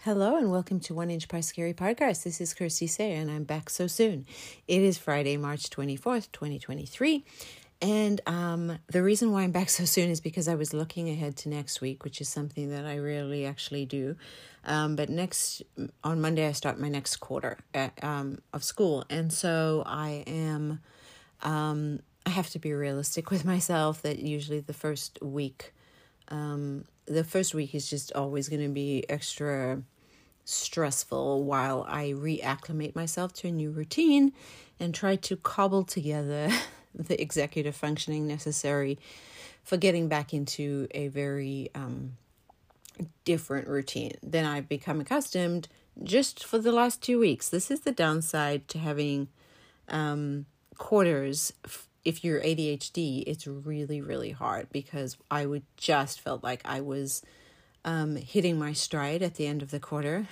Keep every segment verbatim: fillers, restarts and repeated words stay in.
Hello and welcome to One Inch Pie Scary Podcast. This is Kirsty Say and I'm back so soon. It is Friday, March twenty-fourth, twenty twenty-three. And um, the reason why I'm back so soon is because I was looking ahead to next week, which is something that I rarely actually do. Um, but next, on Monday, I start my next quarter at, um, of school. And so I am, um, I have to be realistic with myself that usually the first week, um, the first week is just always going to be extra stressful while I reacclimate myself to a new routine and try to cobble together the executive functioning necessary for getting back into a very um, different routine than I've become accustomed just for the last two weeks. This is the downside to having um, quarters. If you're A D H D, it's really, really hard because I would just felt like I was Um, hitting my stride at the end of the quarter.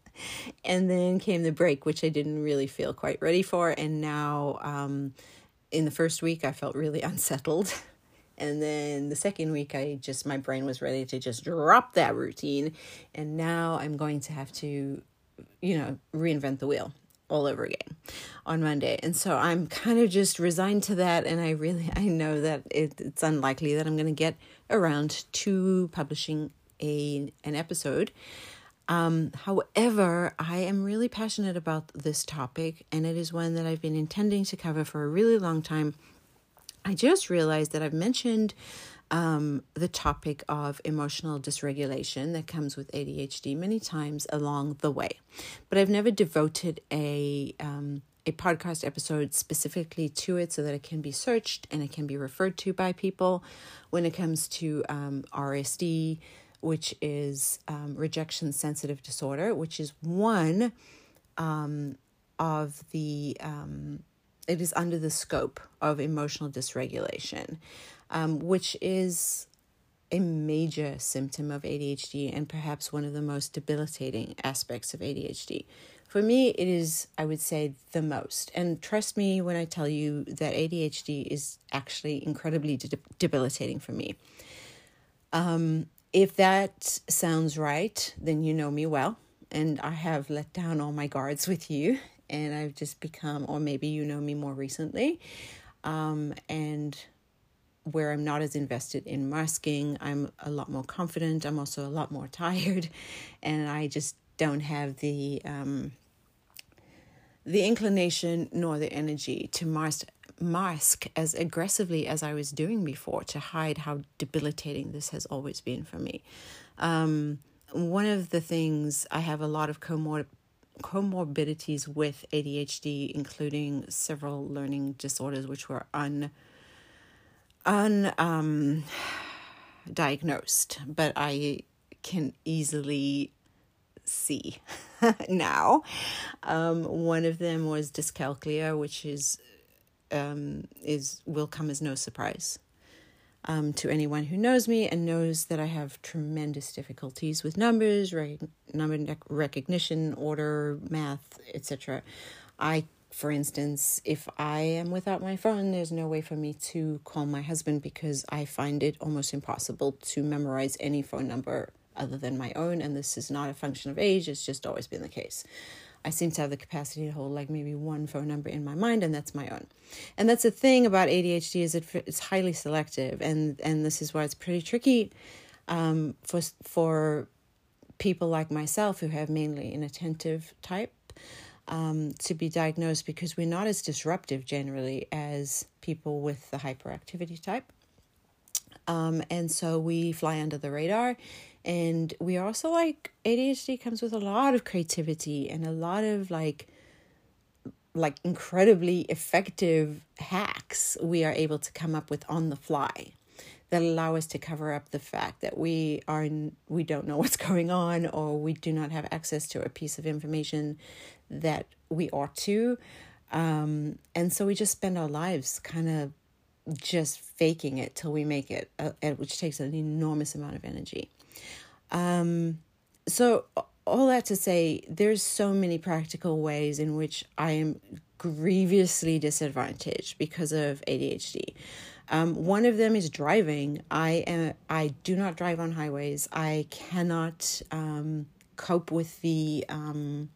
And then came the break, which I didn't really feel quite ready for. And now um, in the first week, I felt really unsettled. And then the second week, I just, my brain was ready to just drop that routine. And now I'm going to have to, you know, reinvent the wheel all over again on Monday. And so I'm kind of just resigned to that. And I really, I know that it, it's unlikely that I'm going to get around to publishing A, an episode. Um, however, I am really passionate about this topic, and it is one that I've been intending to cover for a really long time. I just realized that I've mentioned um, the topic of emotional dysregulation that comes with A D H D many times along the way, but I've never devoted a um, a podcast episode specifically to it so that it can be searched and it can be referred to by people when it comes to um, R S D, which is um, rejection sensitive disorder, which is one um, of the, um, it is under the scope of emotional dysregulation, um, which is a major symptom of A D H D and perhaps one of the most debilitating aspects of A D H D. For me, it is, I would say, the most. And trust me when I tell you that A D H D is actually incredibly de- debilitating for me. Um, If that sounds right, then you know me well, and I have let down all my guards with you, and I've just become, or maybe you know me more recently, um, and where I'm not as invested in masking, I'm a lot more confident. I'm also a lot more tired, and I just don't have the um, the inclination nor the energy to mask mask as aggressively as I was doing before to hide how debilitating this has always been for me. Um, one of the things, I have a lot of comor- comorbidities with A D H D, including several learning disorders which were un, un um, diagnosed, but I can easily see now. Um, one of them was dyscalculia, which is Um, is will come as no surprise um, to anyone who knows me and knows that I have tremendous difficulties with numbers, rec- number recognition, order, math, et cetera. I, for instance, if I am without my phone, there's no way for me to call my husband because I find it almost impossible to memorize any phone number other than my own. And this is not a function of age. It's just always been the case. I seem to have the capacity to hold like maybe one phone number in my mind, and that's my own. And that's the thing about A D H D is it, it's highly selective, and, and this is why it's pretty tricky um, for for people like myself who have mainly an attentive type um, to be diagnosed, because we're not as disruptive generally as people with the hyperactivity type. Um, and so we fly under the radar. And we are also like, A D H D comes with a lot of creativity and a lot of like, like incredibly effective hacks we are able to come up with on the fly that allow us to cover up the fact that we are, we don't know what's going on, or we do not have access to a piece of information that we ought to. Um, and so we just spend our lives kind of just faking it till we make it, uh, which takes an enormous amount of energy. Um, so all that to say, there's so many practical ways in which I am grievously disadvantaged because of A D H D. Um, one of them is driving. I am, I do not drive on highways. I cannot, um, cope with the, um,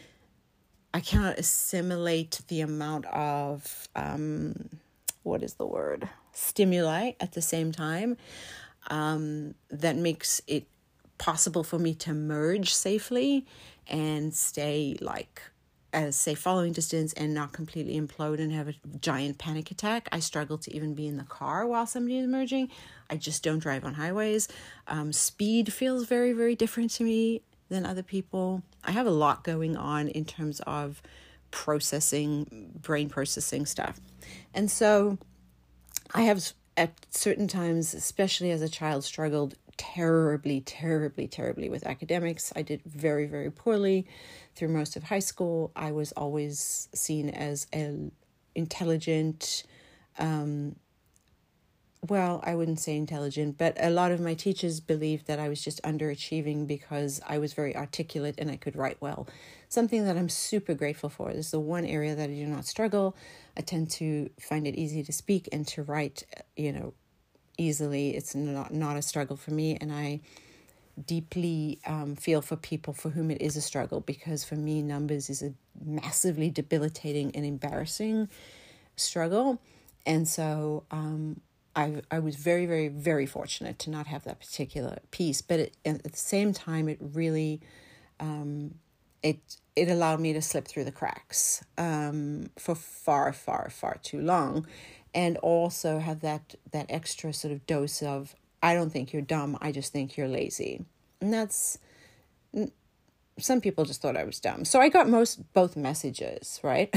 I cannot assimilate the amount of, um, what is the word? Stimuli at the same time. Um, that makes it possible for me to merge safely and stay like as say following distance and not completely implode and have a giant panic attack. I struggle to even be in the car while somebody is merging. I just don't drive on highways. Um, speed feels very, very different to me than other people. I have a lot going on in terms of processing, brain processing stuff. And so I have at certain times, especially as a child, struggled terribly, terribly, terribly with academics. I did very, very poorly through most of high school. I was always seen as an intelligent, um, well, I wouldn't say intelligent, but a lot of my teachers believed that I was just underachieving because I was very articulate and I could write well. Something that I'm super grateful for. This is the one area that I do not struggle. I tend to find it easy to speak and to write, you know, easily. It's not, not a struggle for me. And I deeply um, feel for people for whom it is a struggle, because for me, numbers is a massively debilitating and embarrassing struggle. And so um, I I was very, very, very fortunate to not have that particular piece. But it, at the same time, it really, um, it it allowed me to slip through the cracks um, for far, far, far too long. And also have that that extra sort of dose of, I don't think you're dumb, I just think you're lazy. And that's, some people just thought I was dumb. So I got most, both messages, right?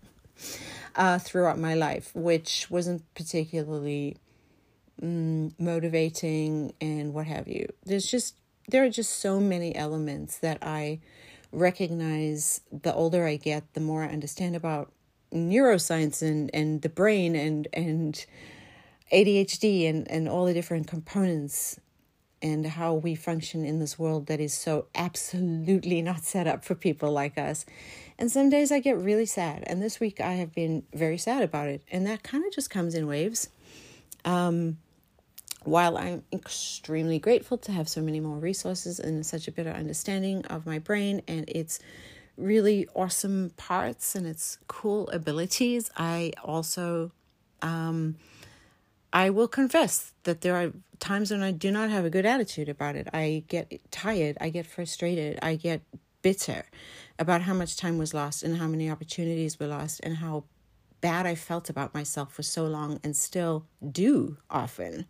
uh, throughout my life, which wasn't particularly um, motivating and what have you. There's just, there are just so many elements that I recognize the older I get, the more I understand about neuroscience and, and the brain and, and A D H D and, and all the different components and how we function in this world that is so absolutely not set up for people like us. And some days I get really sad. And this week I have been very sad about it. And that kind of just comes in waves. Um, while I'm extremely grateful to have so many more resources and such a better understanding of my brain and its really awesome parts and its cool abilities, I also, um, I will confess that there are times when I do not have a good attitude about it. I get tired, I get frustrated, I get bitter about how much time was lost and how many opportunities were lost and how bad I felt about myself for so long and still do often.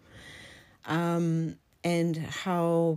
Um, and how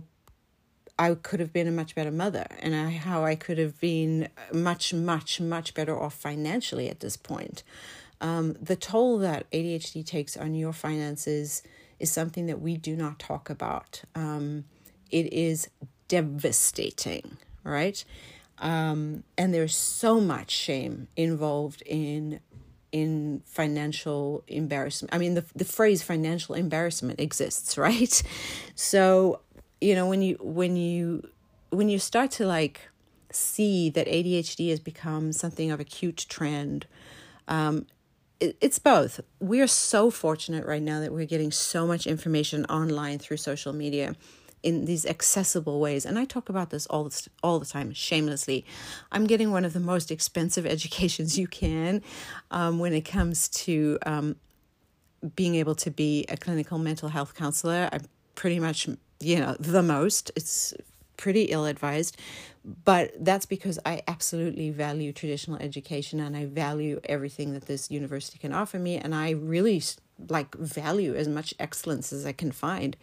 I could have been a much better mother and I, how I could have been much, much, much better off financially at this point. Um, the toll that A D H D takes on your finances is something that we do not talk about. Um, it is devastating, right? Um, and there's so much shame involved in in financial embarrassment. I mean, the the phrase financial embarrassment exists, right? So, you know, when you when you when you start to like see that A D H D has become something of a cute trend, um, it, it's both. We are so fortunate right now that we're getting so much information online through social media in these accessible ways. And I talk about this all the, all the time, shamelessly. I'm getting one of the most expensive educations you can um, when it comes to um, being able to be a clinical mental health counselor. I'm pretty much, you know, the most. It's pretty ill-advised, but that's because I absolutely value traditional education and I value everything that this university can offer me. And I really like value as much excellence as I can find.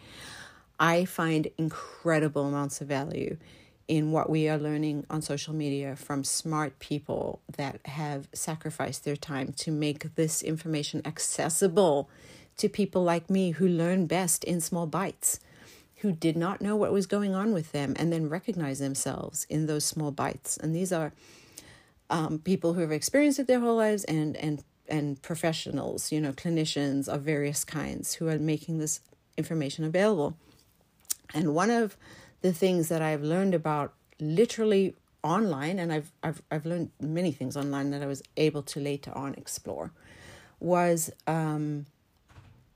I find incredible amounts of value in what we are learning on social media from smart people that have sacrificed their time to make this information accessible to people like me who learn best in small bites, who did not know what was going on with them and then recognize themselves in those small bites. And these are um, people who have experienced it their whole lives and, and, and professionals, you know, clinicians of various kinds who are making this information available. And one of the things that I've learned about literally online, and I've I've I've learned many things online that I was able to later on explore, was um,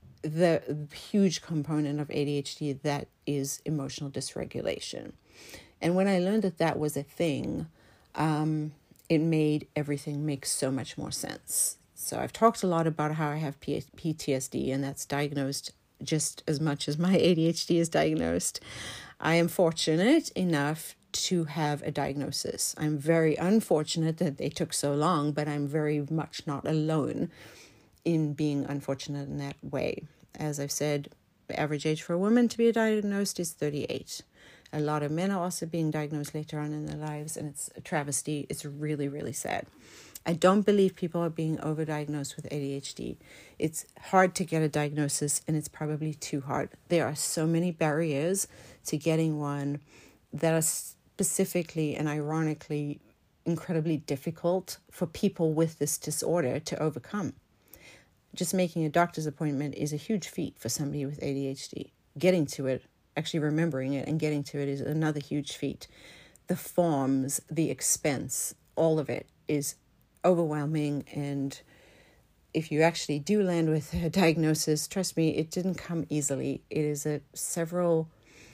the huge component of A D H D that is emotional dysregulation. And when I learned that that was a thing, um, it made everything make so much more sense. So I've talked a lot about how I have P T S D, and that's diagnosed just as much as my A D H D is diagnosed. I am fortunate enough to have a diagnosis. I'm very unfortunate that they took so long, but I'm very much not alone in being unfortunate in that way. As I've said, the average age for a woman to be diagnosed is thirty-eight. A lot of men are also being diagnosed later on in their lives, and it's a travesty. It's really, really sad. I don't believe people are being overdiagnosed with A D H D. It's hard to get a diagnosis, and it's probably too hard. There are so many barriers to getting one that are specifically and ironically incredibly difficult for people with this disorder to overcome. Just making a doctor's appointment is a huge feat for somebody with A D H D. Getting to it, actually remembering it and getting to it is another huge feat. The forms, the expense, all of it is overwhelming. And if you actually do land with a diagnosis, trust me, it didn't come easily. It is a several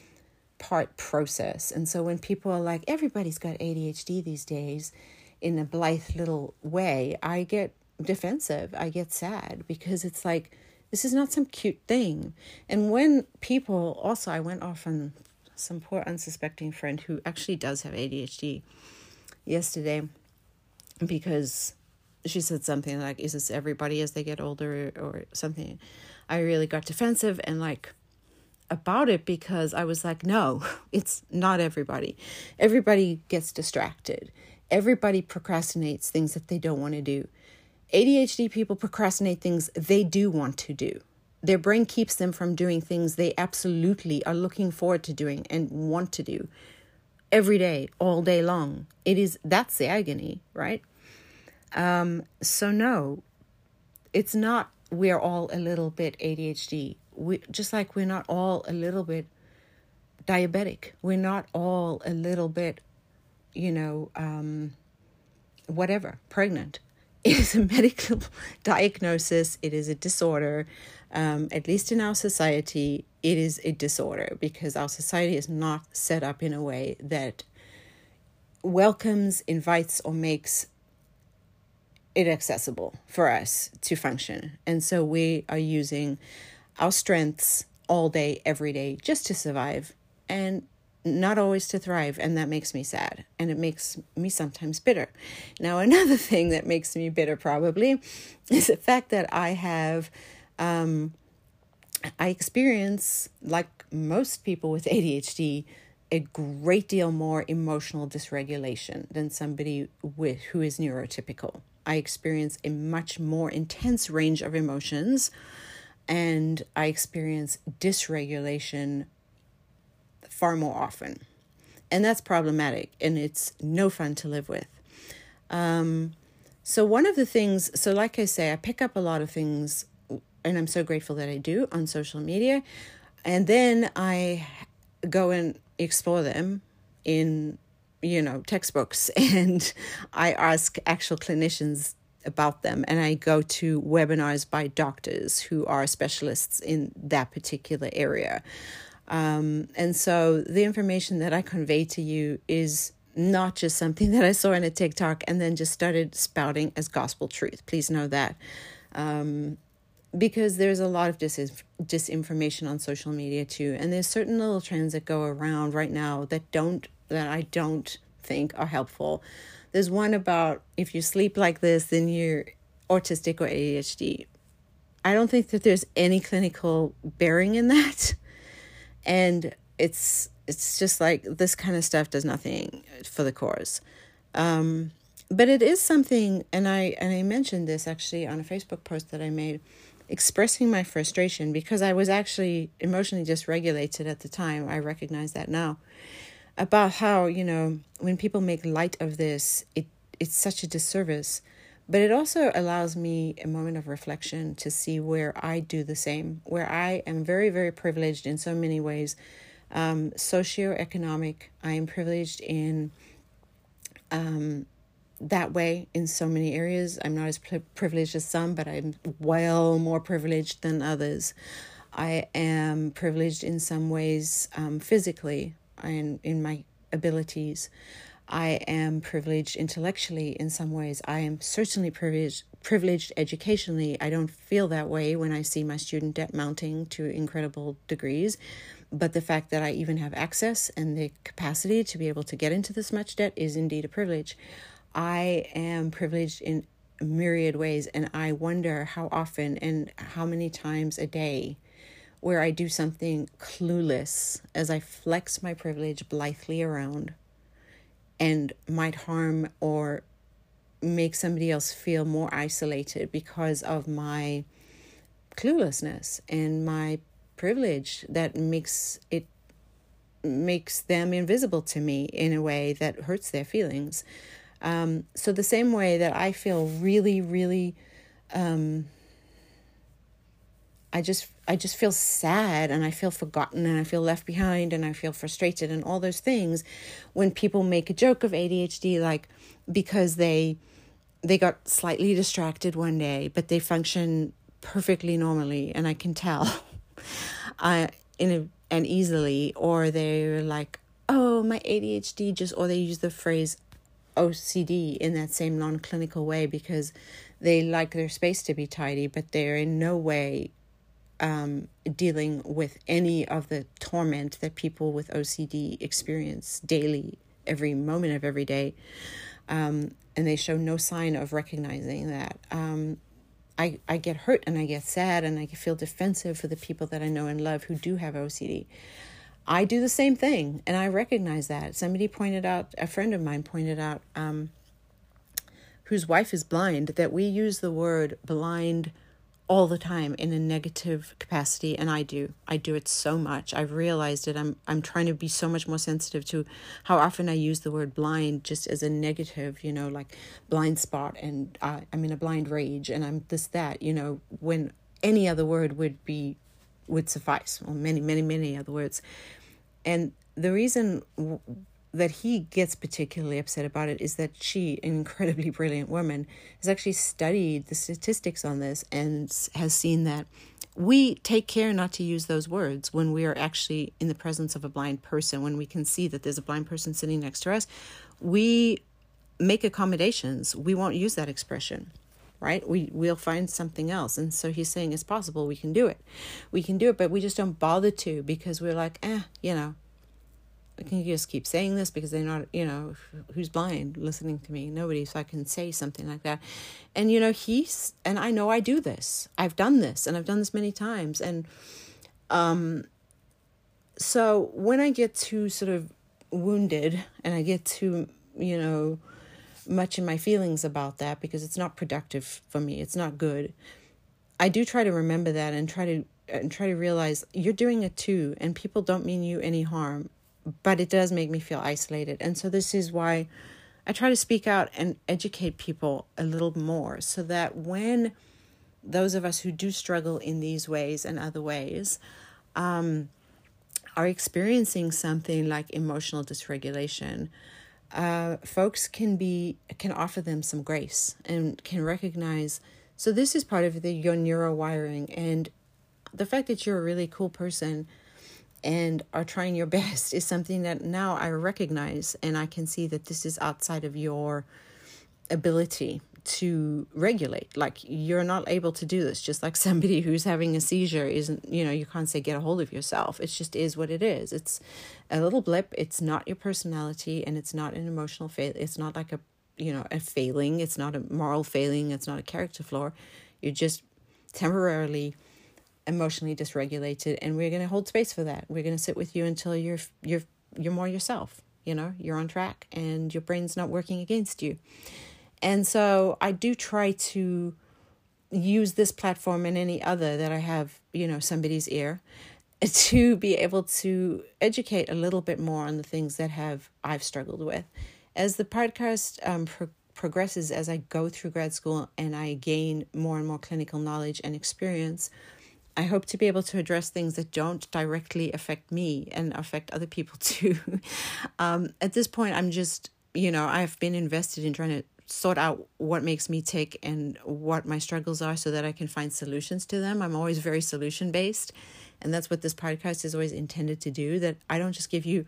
part process. And so when people are like, everybody's got A D H D these days in a blithe little way, I get defensive. I get sad because it's like, this is not some cute thing. And when people also, I went off on some poor unsuspecting friend who actually does have A D H D yesterday, because she said something like, is this everybody as they get older or something? I really got defensive and like about it, because I was like, no, it's not everybody. Everybody gets distracted. Everybody procrastinates things that they don't want to do. A D H D people procrastinate things they do want to do. Their brain keeps them from doing things they absolutely are looking forward to doing and want to do every day, all day long. It is, that's the agony, right? Um, so no, it's not, we're all a little bit A D H D. We, just like we're not all a little bit diabetic. We're not all a little bit, you know, um, whatever, pregnant. It is a medical diagnosis. It is a disorder. Um, at least in our society, it is a disorder because our society is not set up in a way that welcomes, invites, or makes it accessible for us to function. And so we are using our strengths all day, every day, just to survive and not always to thrive. And that makes me sad. And it makes me sometimes bitter. Now, another thing that makes me bitter probably is the fact that I have, um, I experience, like most people with A D H D, a great deal more emotional dysregulation than somebody with who is neurotypical. I experience a much more intense range of emotions, and I experience dysregulation far more often. And that's problematic, and it's no fun to live with. Um, so one of the things, so like I say, I pick up a lot of things, and I'm so grateful that I do, on social media. And then I go and explore them in, you know, textbooks, and I ask actual clinicians about them, and I go to webinars by doctors who are specialists in that particular area. Um, and so the information that I convey to you is not just something that I saw in a TikTok and then just started spouting as gospel truth. Please know that. Um, because there's a lot of dis- disinformation on social media too. And there's certain little trends that go around right now that don't, that I don't think are helpful. There's one about if you sleep like this, then you're autistic or A D H D. I don't think that there's any clinical bearing in that. And it's it's just like this kind of stuff does nothing for the cause. Um, but it is something, and I and I mentioned this actually on a Facebook post that I made, expressing my frustration because I was actually emotionally dysregulated at the time. I recognize that now. About how, you know, when people make light of this, it it's such a disservice. But it also allows me a moment of reflection to see where I do the same, where I am very, very privileged in so many ways. Um, socioeconomic, I am privileged in um, that way in so many areas. I'm not as pri- privileged as some, but I'm well more privileged than others. I am privileged in some ways um, physically and in my abilities. I am privileged intellectually in some ways. I am certainly privileged privileged educationally. I don't feel that way when I see my student debt mounting to incredible degrees. But the fact that I even have access and the capacity to be able to get into this much debt is indeed a privilege. I am privileged in myriad ways, and I wonder how often and how many times a day where I do something clueless as I flex my privilege blithely around and might harm or make somebody else feel more isolated because of my cluelessness and my privilege that makes it makes them invisible to me in a way that hurts their feelings. Um, so the same way that I feel really, really, um, I just I just feel sad and I feel forgotten and I feel left behind and I feel frustrated and all those things when people make a joke of A D H D, like because they they got slightly distracted one day, but they function perfectly normally, and I can tell, uh, in a, and easily, or they're like, oh, my A D H D just, or they use the phrase O C D in that same non-clinical way because they like their space to be tidy, but they're in no way um, dealing with any of the torment that people with O C D experience daily, every moment of every day. Um, and they show no sign of recognizing that. Um, I, I get hurt and I get sad and I feel defensive for the people that I know and love who do have O C D. I do the same thing, and I recognize that. Somebody pointed out, a friend of mine pointed out, um, whose wife is blind, that we use the word blind all the time in a negative capacity, and I do. I do it so much. I've realized it. I'm I'm trying to be so much more sensitive to how often I use the word blind just as a negative, you know, like blind spot, and uh, I'm in a blind rage, and I'm this, that, you know, when any other word would be, would suffice, or many, many, many other words. And the reason w- that he gets particularly upset about it is that she, an incredibly brilliant woman, has actually studied the statistics on this and has seen that we take care not to use those words when we are actually in the presence of a blind person. When we can see that there's a blind person sitting next to us, we make accommodations. We won't use that expression. Right? We, we'll find something else. And so he's saying it's possible. We can do it. We can do it, but we just don't bother to because we're like, eh, you know, I can just keep saying this because they're not, you know, who's blind listening to me? Nobody. So I can say something like that. And, you know, he's, and I know I do this. I've done this and I've done this many times. And um, so when I get too sort of wounded and I get too, you know, much in my feelings about that because it's not productive for me, it's not good, I do try to remember that and try to and try to realize you're doing it too, and people don't mean you any harm, but it does make me feel isolated. And so this is why I try to speak out and educate people a little more, so that when those of us who do struggle in these ways and other ways um, are experiencing something like emotional dysregulation, Uh, folks can be can offer them some grace and can recognize. So this is part of the your neurowiring, and the fact that you're a really cool person and are trying your best is something that now I recognize, and I can see that this is outside of your ability to regulate. Like, you're not able to do this. Just like somebody who's having a seizure isn't, you know, you can't say get a hold of yourself. It just is what it is. It's a little blip. It's not your personality, and it's not an emotional fail. It's not like a, you know, a failing. It's not a moral failing. It's not a character flaw. You're just temporarily emotionally dysregulated, and we're going to hold space for that. We're going to sit with you until you're you're you're more yourself. You know, you're on track and your brain's not working against you. And so I do try to use this platform and any other that I have, you know, somebody's ear, to be able to educate a little bit more on the things that have I've struggled with. As the podcast um, pro- progresses, as I go through grad school and I gain more and more clinical knowledge and experience, I hope to be able to address things that don't directly affect me and affect other people too. um, at this point, I'm just, you know, I've been invested in trying to sort out what makes me tick and what my struggles are so that I can find solutions to them. I'm always very solution based. And that's what this podcast is always intended to do, that I don't just give you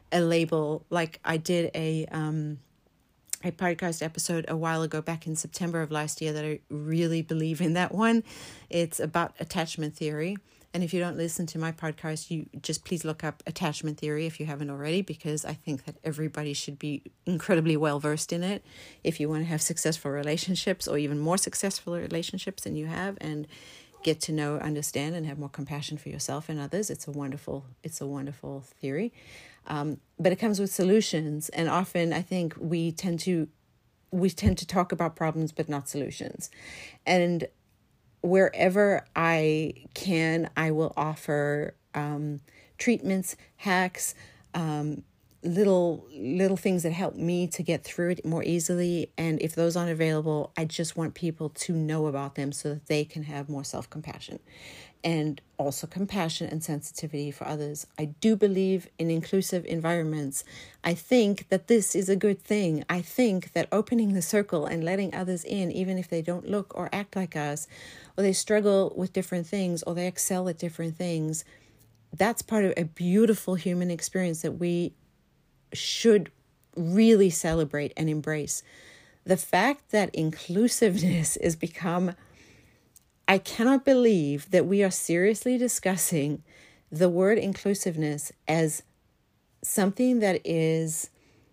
a label. Like I did a um, a podcast episode a while ago, back in September of last year, that I really believe in that one. It's about attachment theory. And if you don't listen to my podcast, you just please look up attachment theory if you haven't already, because I think that everybody should be incredibly well versed in it if you want to have successful relationships, or even more successful relationships than you have, and get to know, understand, and have more compassion for yourself and others. It's a wonderful, it's a wonderful theory. Um, but it comes with solutions. And often I think we tend to, we tend to talk about problems, but not solutions. And wherever I can, I will offer um, treatments, hacks, um, little little things that help me to get through it more easily. And if those aren't available, I just want people to know about them so that they can have more self-compassion, and also compassion and sensitivity for others. I do believe in inclusive environments. I think that this is a good thing. I think that opening the circle and letting others in, even if they don't look or act like us, or they struggle with different things, or they excel at different things, that's part of a beautiful human experience that we should really celebrate and embrace. The fact that inclusiveness has become, I cannot believe that we are seriously discussing the word inclusiveness as something that is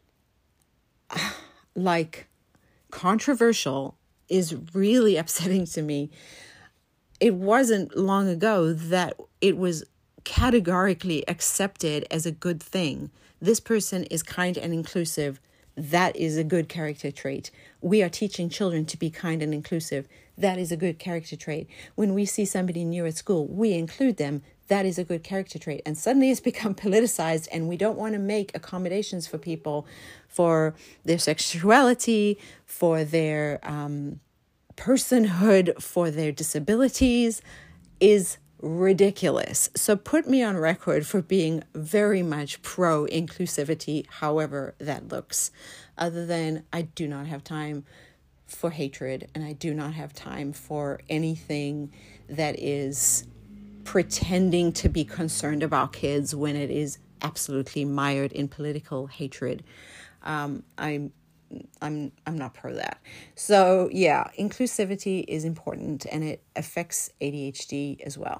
like controversial, is really upsetting to me. It wasn't long ago that it was categorically accepted as a good thing. This person is kind and inclusive. That is a good character trait. We are teaching children to be kind and inclusive. That is a good character trait. When we see somebody new at school, we include them. That is a good character trait. And suddenly it's become politicized, and we don't want to make accommodations for people, for their sexuality, for their um, personhood, for their disabilities, is ridiculous. So put me on record for being very much pro inclusivity, however that looks. Other than I do not have time for hatred, and I do not have time for anything that is pretending to be concerned about kids when it is absolutely mired in political hatred. Um, I'm I'm I'm not pro that. So yeah, inclusivity is important, and it affects A D H D as well.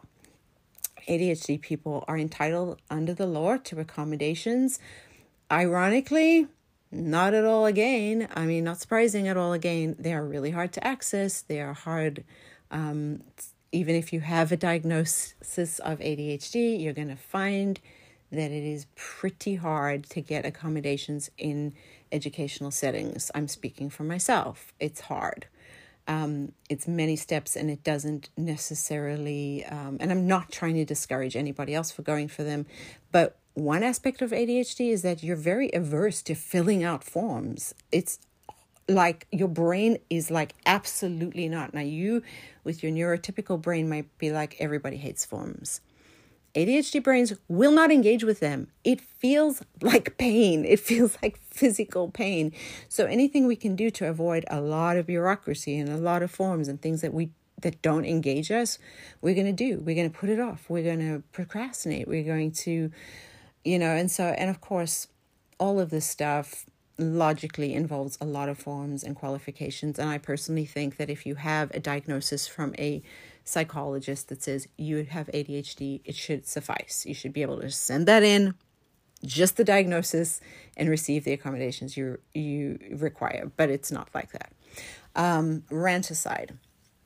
A D H D people are entitled under the law to accommodations. Ironically, not at all again. I mean, not surprising at all again. They are really hard to access. They are hard. Um, even if you have a diagnosis of A D H D, you're going to find that it is pretty hard to get accommodations in educational settings. I'm speaking for myself. It's hard. Um, it's many steps, and it doesn't necessarily, um, and I'm not trying to discourage anybody else for going for them, but one aspect of A D H D is that you're very averse to filling out forms. It's like your brain is like, absolutely not. Now you, with your neurotypical brain, might be like, everybody hates forms. A D H D brains will not engage with them. It feels like pain. It feels like physical pain. So anything we can do to avoid a lot of bureaucracy and a lot of forms and things that we that don't engage us, we're going to do. We're going to put it off. We're going to procrastinate. We're going to, you know, and so, and of course, all of this stuff logically involves a lot of forms and qualifications. And I personally think that if you have a diagnosis from a psychologist that says you have A D H D, it should suffice. You should be able to send that in, just the diagnosis, and receive the accommodations you you require. But it's not like that. Um, rant aside,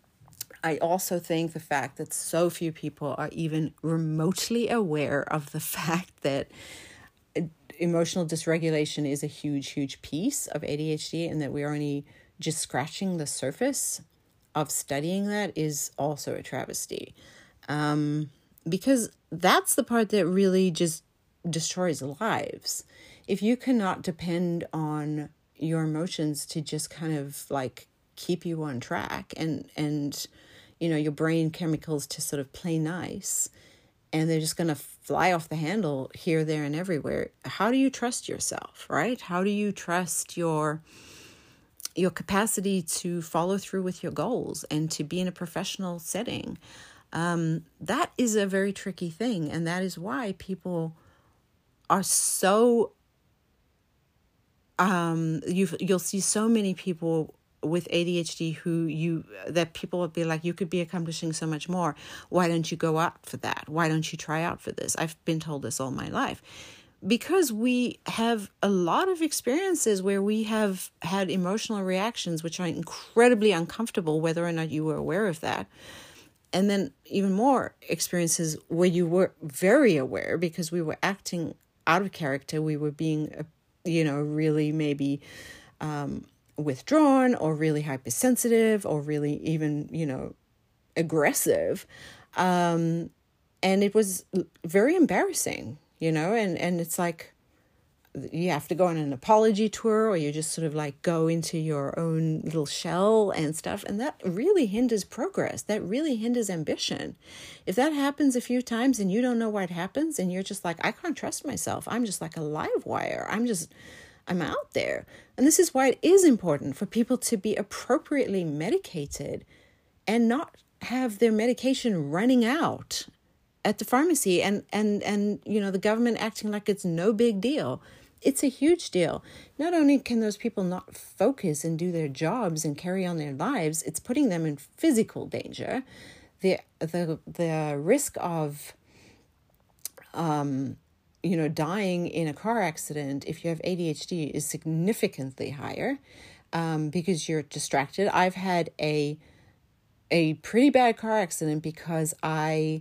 I also think the fact that so few people are even remotely aware of the fact that emotional dysregulation is a huge, huge piece of A D H D, and that we're only just scratching the surface of studying that is also a travesty. Um, because that's the part that really just destroys lives. If you cannot depend on your emotions to just kind of like keep you on track, and, and, you know, your brain chemicals to sort of play nice, and they're just going to fly off the handle here, there, and everywhere, how do you trust yourself, right? How do you trust your your capacity to follow through with your goals and to be in a professional setting? Um, that is a very tricky thing. And that is why people are so um, you you'll see so many people with A D H D who you that people will be like, you could be accomplishing so much more. Why don't you go out for that? Why don't you try out for this? I've been told this all my life. Because we have a lot of experiences where we have had emotional reactions which are incredibly uncomfortable, whether or not you were aware of that. And then even more experiences where you were very aware because we were acting out of character. We were being, you know, really maybe um, withdrawn or really hypersensitive or really even, you know, aggressive. Um, and it was very embarrassing. You know, and, and it's like you have to go on an apology tour or you just sort of like go into your own little shell and stuff. And that really hinders progress. That really hinders ambition. If that happens a few times and you don't know what happens and you're just like, I can't trust myself. I'm just like a live wire. I'm just, I'm out there. And this is why it is important for people to be appropriately medicated and not have their medication running out at the pharmacy and, and, and, you know, the government acting like it's no big deal. It's a huge deal. Not only can those people not focus and do their jobs and carry on their lives, it's putting them in physical danger. The, the, the risk of, um, you know, dying in a car accident if you have A D H D is significantly higher, um, because you're distracted. I've had a, a pretty bad car accident because I,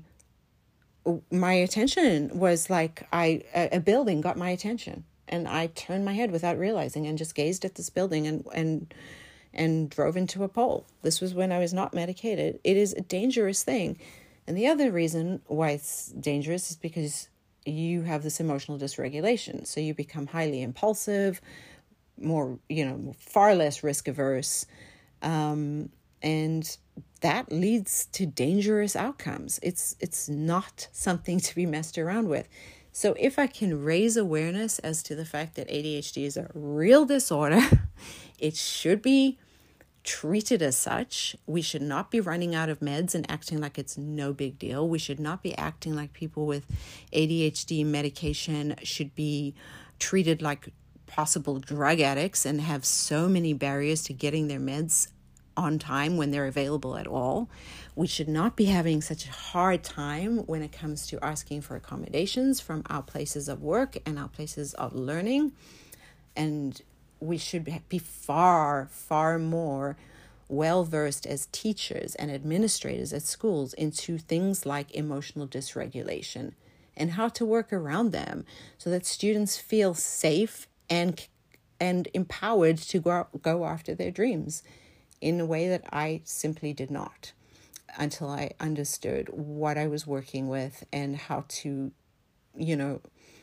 my attention was like I a building got my attention and I turned my head without realizing and just gazed at this building and and and drove into a pole. This was when I was not medicated. It is a dangerous thing. And the other reason why it's dangerous is because you have this emotional dysregulation. So you become highly impulsive, more, you know, far less risk averse. Um, and that leads to dangerous outcomes. It's it's not something to be messed around with. So if I can raise awareness as to the fact that A D H D is a real disorder, it should be treated as such. We should not be running out of meds and acting like it's no big deal. We should not be acting like people with A D H D medication should be treated like possible drug addicts and have so many barriers to getting their meds on time when they're available at all. We should not be having such a hard time when it comes to asking for accommodations from our places of work and our places of learning. And we should be far, far more well-versed as teachers and administrators at schools into things like emotional dysregulation and how to work around them so that students feel safe and and empowered to go, go after their dreams in a way that I simply did not until I understood what I was working with and how to, you know,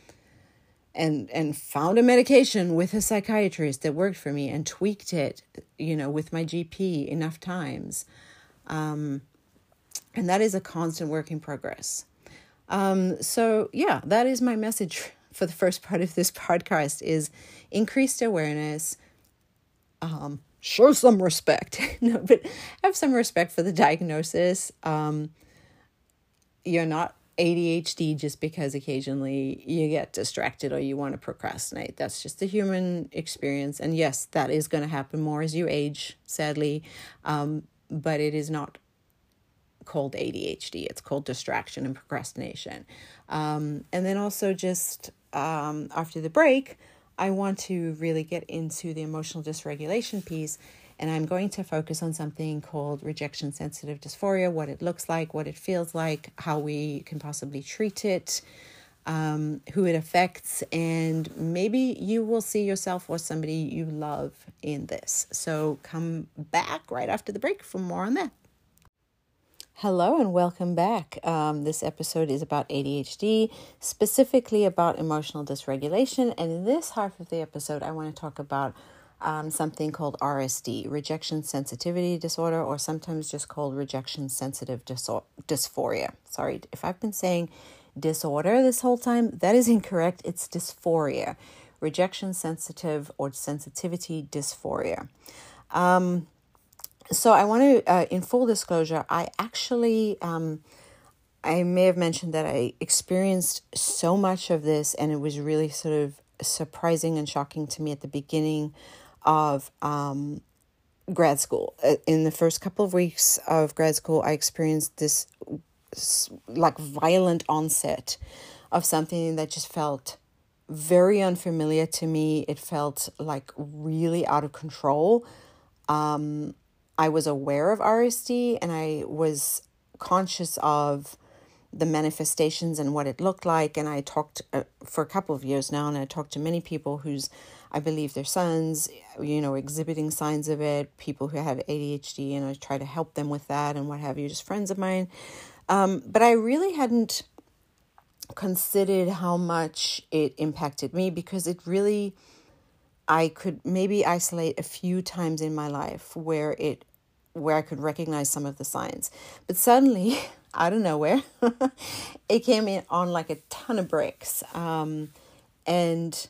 and and found a medication with a psychiatrist that worked for me and tweaked it, you know, with my G P enough times. Um, and that is a constant work in progress. Um, so, yeah, that is my message for the first part of this podcast is increased awareness, um, show some respect, no, but have some respect for the diagnosis. Um, you're not A D H D just because occasionally you get distracted or you want to procrastinate. That's just a human experience. And yes, that is going to happen more as you age, sadly. Um, but it is not called A D H D. It's called distraction and procrastination. Um, and then also just um, after the break, I want to really get into the emotional dysregulation piece, and I'm going to focus on something called rejection-sensitive dysphoria, what it looks like, what it feels like, how we can possibly treat it, um, who it affects, and maybe you will see yourself or somebody you love in this. So come back right after the break for more on that. Hello and welcome back. Um, this episode is about A D H D, specifically about emotional dysregulation. And in this half of the episode, I want to talk about um, something called R S D, rejection sensitivity disorder, or sometimes just called rejection sensitive dysor- dysphoria. Sorry, if I've been saying disorder this whole time, that is incorrect. It's dysphoria, rejection sensitive or sensitivity dysphoria. Um, So I want to, uh, in full disclosure, I actually, um, I may have mentioned that I experienced so much of this and it was really sort of surprising and shocking to me at the beginning of um, grad school. In the first couple of weeks of grad school, I experienced this like violent onset of something that just felt very unfamiliar to me. It felt like really out of control. Um, I was aware of R S D and I was conscious of the manifestations and what it looked like. And I talked uh, for a couple of years now, and I talked to many people whose, I believe their sons, you know, exhibiting signs of it, people who had A D H D, and I try to help them with that and what have you, just friends of mine. Um, but I really hadn't considered how much it impacted me, because it really, I could maybe isolate a few times in my life where it, where I could recognize some of the signs. But suddenly, out of nowhere, it came in on like a ton of bricks. Um, and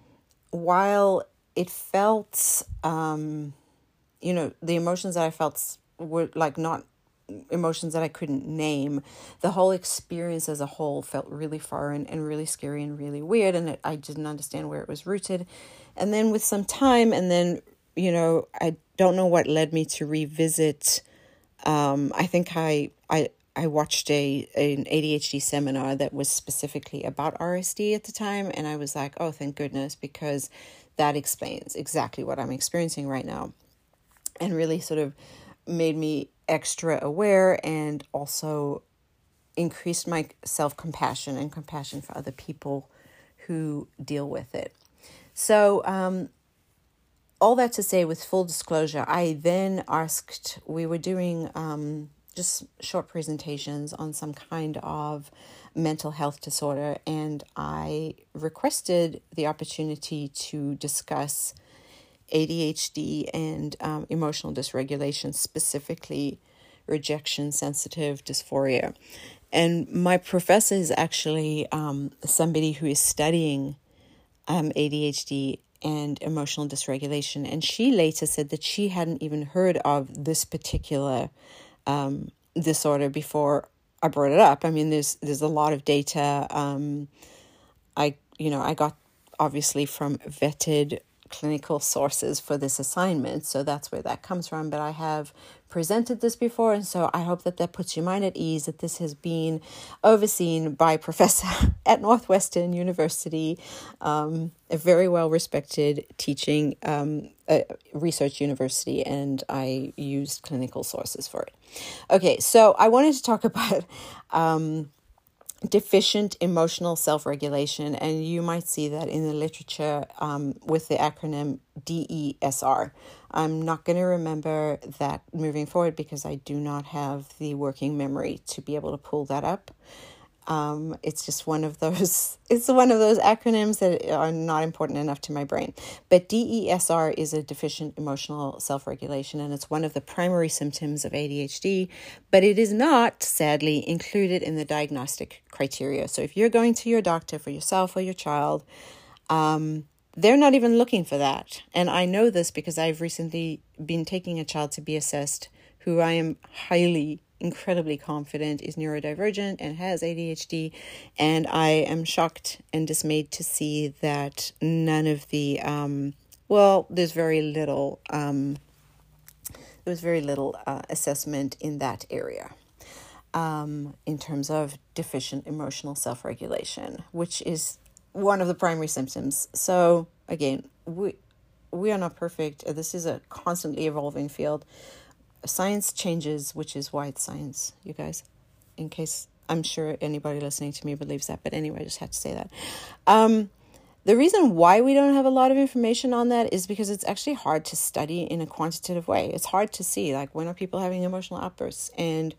while it felt, um, you know, the emotions that I felt were like not emotions that I couldn't name, the whole experience as a whole felt really foreign and really scary and really weird. And it, I didn't understand where it was rooted. And then with some time, and then, you know, I don't know what led me to revisit. Um, I think I, I, I watched a an A D H D seminar that was specifically about R S D at the time. And I was like, oh, thank goodness, because that explains exactly what I'm experiencing right now. And really sort of made me extra aware, and also increased my self-compassion and compassion for other people who deal with it. So um, all that to say, with full disclosure, I then asked, we were doing um, just short presentations on some kind of mental health disorder, and I requested the opportunity to discuss A D H D and um, emotional dysregulation, specifically rejection sensitive dysphoria. And my professor is actually um, somebody who is studying um, A D H D and emotional dysregulation. And she later said that she hadn't even heard of this particular um, disorder before I brought it up. I mean, there's there's a lot of data. Um, I you know I got obviously from vetted clinical sources for this assignment, so that's where that comes from. But I have presented this before, and so I hope that that puts your mind at ease that this has been overseen by a professor at Northwestern University, um, a very well respected teaching um, uh, research university, and I used clinical sources for it. Okay, so I wanted to talk about um, deficient emotional self-regulation, and you might see that in the literature um, with the acronym D E S R. I'm not going to remember that moving forward because I do not have the working memory to be able to pull that up. Um, it's just one of those, it's one of those acronyms that are not important enough to my brain. But D E S R is a deficient emotional self-regulation, and it's one of the primary symptoms of A D H D, but it is not, sadly, included in the diagnostic criteria. So if you're going to your doctor for yourself or your child, um, they're not even looking for that. And I know this because I've recently been taking a child to be assessed who I am highly incredibly confident is neurodivergent and has A D H D, and I am shocked and dismayed to see that none of the um well there's very little um there was very little uh, assessment in that area um in terms of deficient emotional self-regulation, which is one of the primary symptoms. So again, we we are not perfect. This is a constantly evolving field. Science changes, which is why it's science, you guys, in case I'm sure anybody listening to me believes that. But anyway, I just had to say that. Um, the reason why we don't have a lot of information on that is because it's actually hard to study in a quantitative way. It's hard to see, like, when are people having emotional outbursts? And,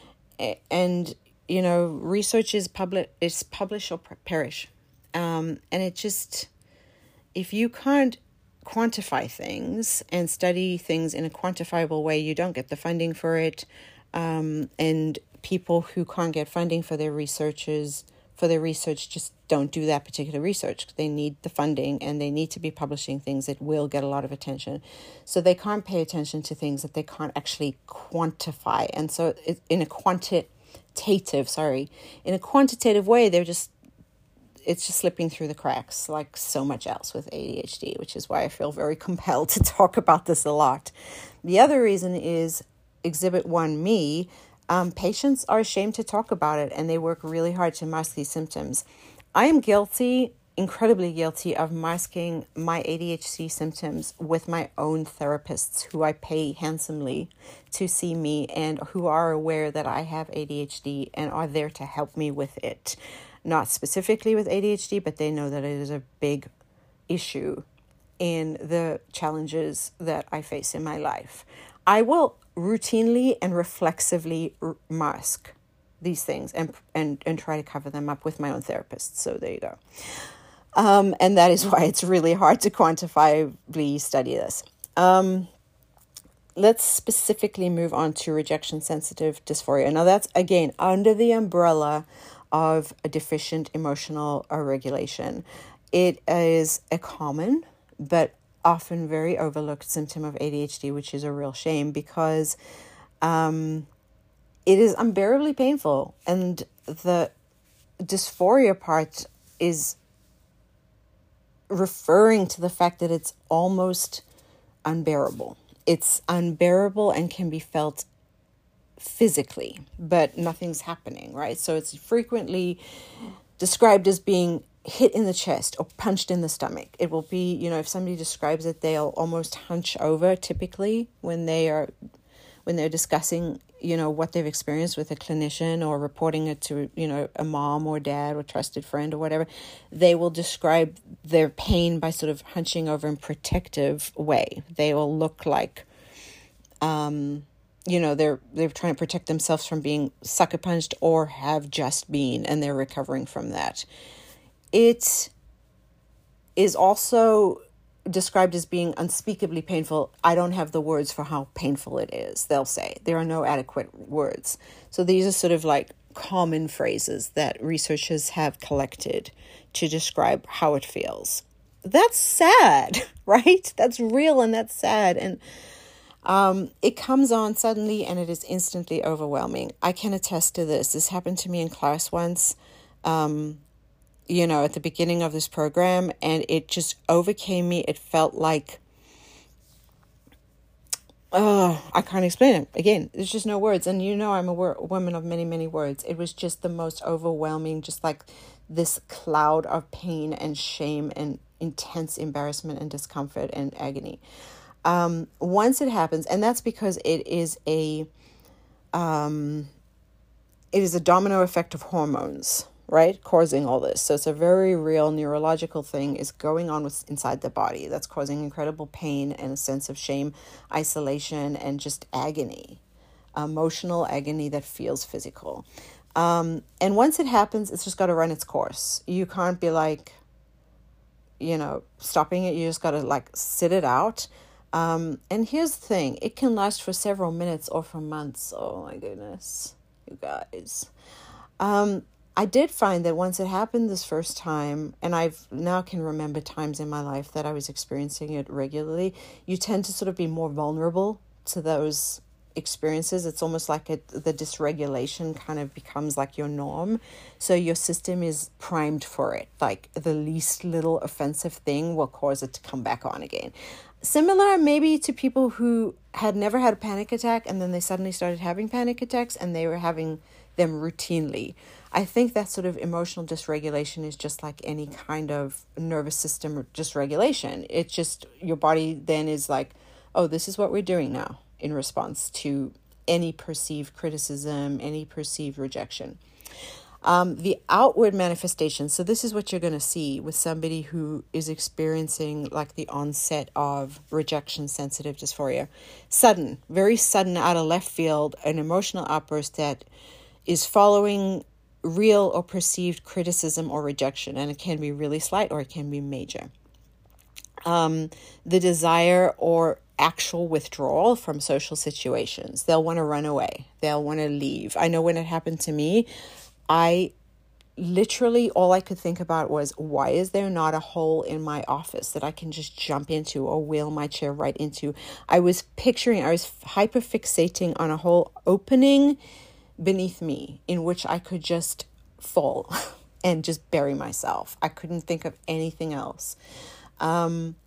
and you know, research is, public, is publish or perish. Um, and it just, if you can't quantify things and study things in a quantifiable way, you don't get the funding for it. Um, and people who can't get funding for their researchers, for their research, just don't do that particular research. They need the funding, and they need to be publishing things that will get a lot of attention. So they can't pay attention to things that they can't actually quantify. And so it, in a quantitative, sorry, in a quantitative way, they're just it's just slipping through the cracks like so much else with A D H D, which is why I feel very compelled to talk about this a lot. The other reason is Exhibit one Me. Um, patients are ashamed to talk about it, and they work really hard to mask these symptoms. I am guilty, incredibly guilty, of masking my A D H D symptoms with my own therapists who I pay handsomely to see me and who are aware that I have A D H D and are there to help me with it. Not specifically with A D H D, but they know that it is a big issue in the challenges that I face in my life. I will routinely and reflexively r- mask these things and, and, and try to cover them up with my own therapist. So there you go. Um, and that is why it's really hard to quantifiably study this. Um, let's specifically move on to rejection-sensitive dysphoria. Now that's, again, under the umbrella of a deficient emotional regulation. It is a common but often very overlooked symptom of A D H D, which is a real shame because um, it is unbearably painful. And the dysphoria part is referring to the fact that it's almost unbearable. It's unbearable and can be felt physically, but nothing's happening, right? So it's frequently described as being hit in the chest or punched in the stomach. It will be, you know, if somebody describes it, they'll almost hunch over typically when they are, when they're discussing, you know, what they've experienced with a clinician or reporting it to, you know, a mom or dad or trusted friend or whatever. They will describe their pain by sort of hunching over in protective way. They will look like, um, you know, they're they're trying to protect themselves from being sucker punched or have just been, and they're recovering from that. It is also described as being unspeakably painful. I don't have the words for how painful it is, they'll say. There are no adequate words. So these are sort of like common phrases that researchers have collected to describe how it feels. That's sad, right? That's real and that's sad. And um, it comes on suddenly and it is instantly overwhelming. I can attest to this. This happened to me in class once. Um, you know, at the beginning of this program, and it just overcame me. It felt like, oh, I can't explain it. Again, there's just no words. And you know, I'm a wor- woman of many, many words. It was just the most overwhelming, just like this cloud of pain and shame and intense embarrassment and discomfort and agony. Um, once it happens, and that's because it is a, um, it is a domino effect of hormones, right, causing all this. So it's a very real neurological thing is going on with, inside the body that's causing incredible pain and a sense of shame, isolation, and just agony, emotional agony that feels physical. Um, and once it happens, it's just got to run its course. You can't be like, you know, stopping it. You just got to like sit it out. Um, and here's the thing. It can last for several minutes or for months. Oh my goodness, you guys. Um, I did find that once it happened this first time, and I've now can remember times in my life that I was experiencing it regularly, you tend to sort of be more vulnerable to those experiences. It's almost like it, the dysregulation kind of becomes like your norm. So your system is primed for it. Like the least little offensive thing will cause it to come back on again. Similar maybe to people who had never had a panic attack and then they suddenly started having panic attacks and they were having them routinely. I think that sort of emotional dysregulation is just like any kind of nervous system dysregulation. It's just your body then is like, oh, this is what we're doing now in response to any perceived criticism, any perceived rejection. Um, the outward manifestation. So this is what you're going to see with somebody who is experiencing like the onset of rejection-sensitive dysphoria. Sudden, very sudden, out of left field, an emotional outburst that is following real or perceived criticism or rejection. And it can be really slight or it can be major. Um, the desire or actual withdrawal from social situations. They'll want to run away. They'll want to leave. I know when it happened to me, I literally, all I could think about was, why is there not a hole in my office that I can just jump into or wheel my chair right into? I was picturing, I was hyper fixating on a whole opening beneath me in which I could just fall and just bury myself. I couldn't think of anything else. Um,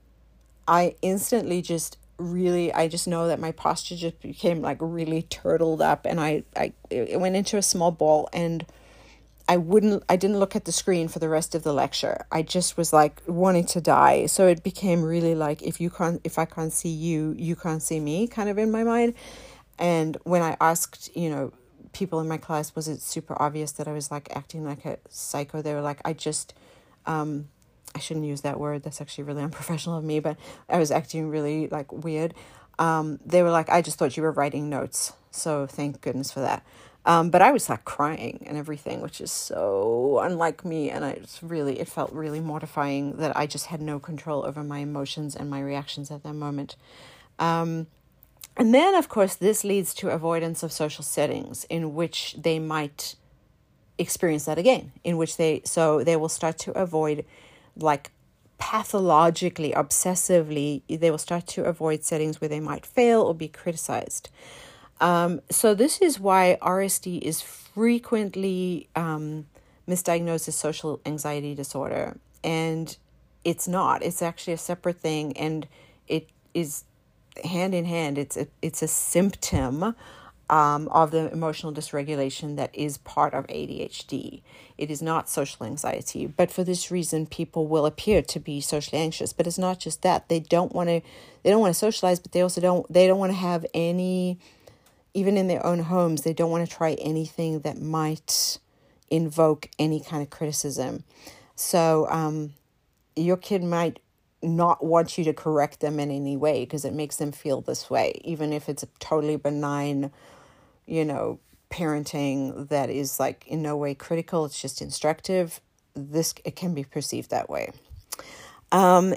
I instantly just really, I just know that my posture just became like really turtled up, and I, I it went into a small ball, and I wouldn't, I didn't look at the screen for the rest of the lecture. I just was like wanting to die. So it became really like, if you can't, if I can't see you, you can't see me, kind of in my mind. And when I asked, you know, people in my class, was it super obvious that I was like acting like a psycho? They were like, I just, um, I shouldn't use that word. That's actually really unprofessional of me, but I was acting really like weird. Um, they were like, I just thought you were writing notes. So thank goodness for that. Um, but I was like crying and everything, which is so unlike me. And I it's really, it felt really mortifying that I just had no control over my emotions and my reactions at that moment. Um, and then, of course, this leads to avoidance of social settings in which they might experience that again, in which they, so they will start to avoid, like pathologically, obsessively, they will start to avoid settings where they might fail or be criticized. Um, so this is why R S D is frequently um, misdiagnosed as social anxiety disorder. And it's not. It's actually a separate thing. And it is hand in hand. It's a, it's a symptom um, of the emotional dysregulation that is part of A D H D. It is not social anxiety. But for this reason, people will appear to be socially anxious. But it's not just that. They don't want to, they don't want to socialize, but they also don't, they don't want to have any... Even in their own homes, they don't want to try anything that might invoke any kind of criticism. So um, your kid might not want you to correct them in any way because it makes them feel this way, even if it's a totally benign, you know, parenting that is like in no way critical. It's just instructive. This, it can be perceived that way. Um,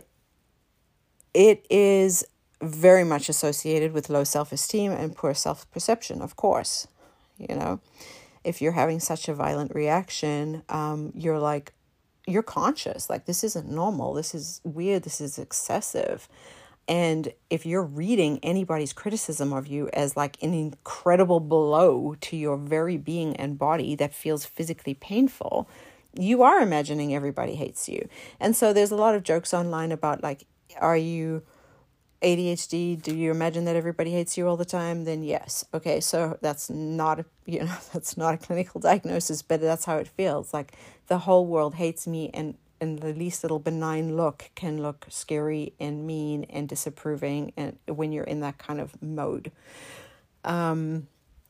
it is very much associated with low self-esteem and poor self-perception, of course. You know, if you're having such a violent reaction, um, you're like, you're conscious, like this isn't normal, this is weird, this is excessive. And if you're reading anybody's criticism of you as like an incredible blow to your very being and body that feels physically painful, you are imagining everybody hates you. And so there's a lot of jokes online about like, are you A D H D, do you imagine that everybody hates you all the time? Then yes. Okay, so that's not a, you know, that's not a clinical diagnosis, but that's how it feels. Like the whole world hates me, and, and the least little benign look can look scary and mean and disapproving, and when you're in that kind of mode. Um,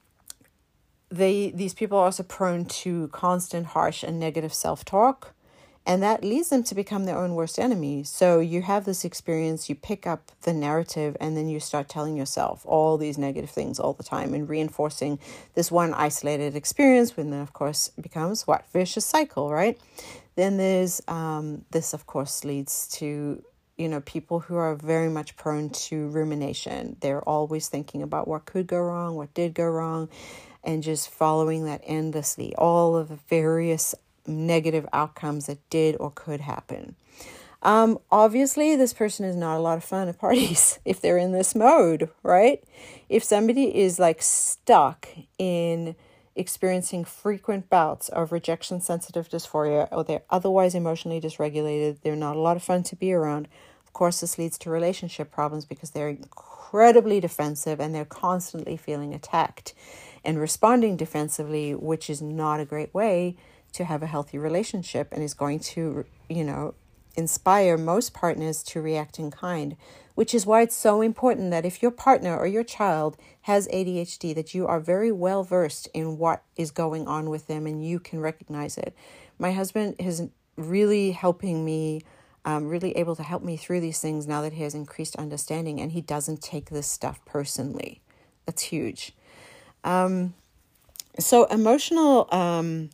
they these people are also prone to constant harsh and negative self-talk. And that leads them to become their own worst enemy. So you have this experience, you pick up the narrative, and then you start telling yourself all these negative things all the time and reinforcing this one isolated experience, when then, of course, becomes what? Vicious cycle, right? Then there's, um, this, of course, leads to, you know, people who are very much prone to rumination. They're always thinking about what could go wrong, what did go wrong, and just following that endlessly, all of the various negative outcomes that did or could happen. Um, obviously, this person is not a lot of fun at parties if they're in this mode, right? If somebody is like stuck in experiencing frequent bouts of rejection-sensitive dysphoria, or they're otherwise emotionally dysregulated, they're not a lot of fun to be around. Of course, this leads to relationship problems because they're incredibly defensive and they're constantly feeling attacked and responding defensively, which is not a great way to have a healthy relationship, and is going to, you know, inspire most partners to react in kind, which is why it's so important that if your partner or your child has A D H D, that you are very well versed in what is going on with them and you can recognize it. My husband is really helping me, um, really able to help me through these things now that he has increased understanding, and he doesn't take this stuff personally. That's huge. Um, so emotional um